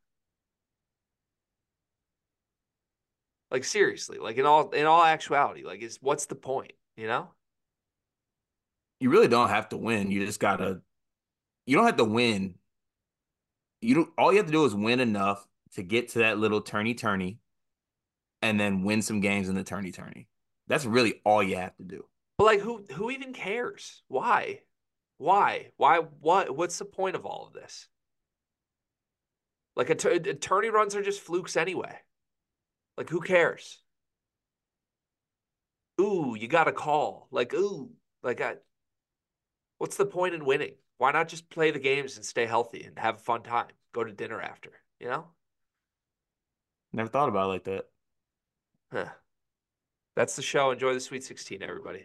Like seriously, like in all actuality, like what's the point, you know? You really don't have to win. You just gotta. You don't have to win. All you have to do is win enough to get to that little turny, and then win some games in the turny. That's really all you have to do. But like, who even cares? Why? What's the point of all of this? Like, attorney runs are just flukes anyway. Like, who cares? Ooh, you got a call. Like, ooh, like What's the point in winning? Why not just play the games and stay healthy and have a fun time? Go to dinner after, you know? Never thought about it like that. Huh. That's the show. Enjoy the Sweet 16, everybody.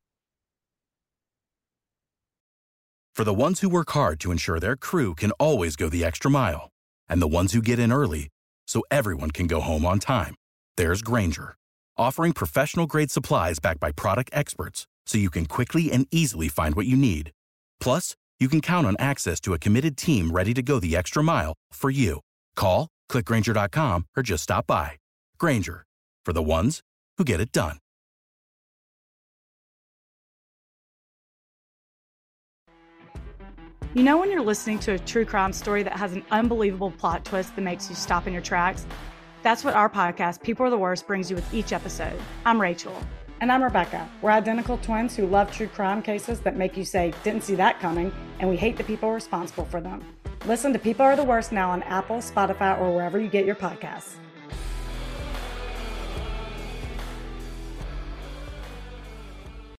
For the ones who work hard to ensure their crew can always go the extra mile, and the ones who get in early so everyone can go home on time, there's Grainger, offering professional-grade supplies backed by product experts so you can quickly and easily find what you need. Plus, you can count on access to a committed team ready to go the extra mile for you. Call, click Grainger.com, or just stop by. Grainger, for the ones who get it done. You know when you're listening to a true crime story that has an unbelievable plot twist that makes you stop in your tracks? That's what our podcast, People Are the Worst, brings you with each episode. I'm Rachel. And I'm Rebecca. We're identical twins who love true crime cases that make you say, didn't see that coming, and we hate the people responsible for them. Listen to People Are the Worst now on Apple, Spotify, or wherever you get your podcasts.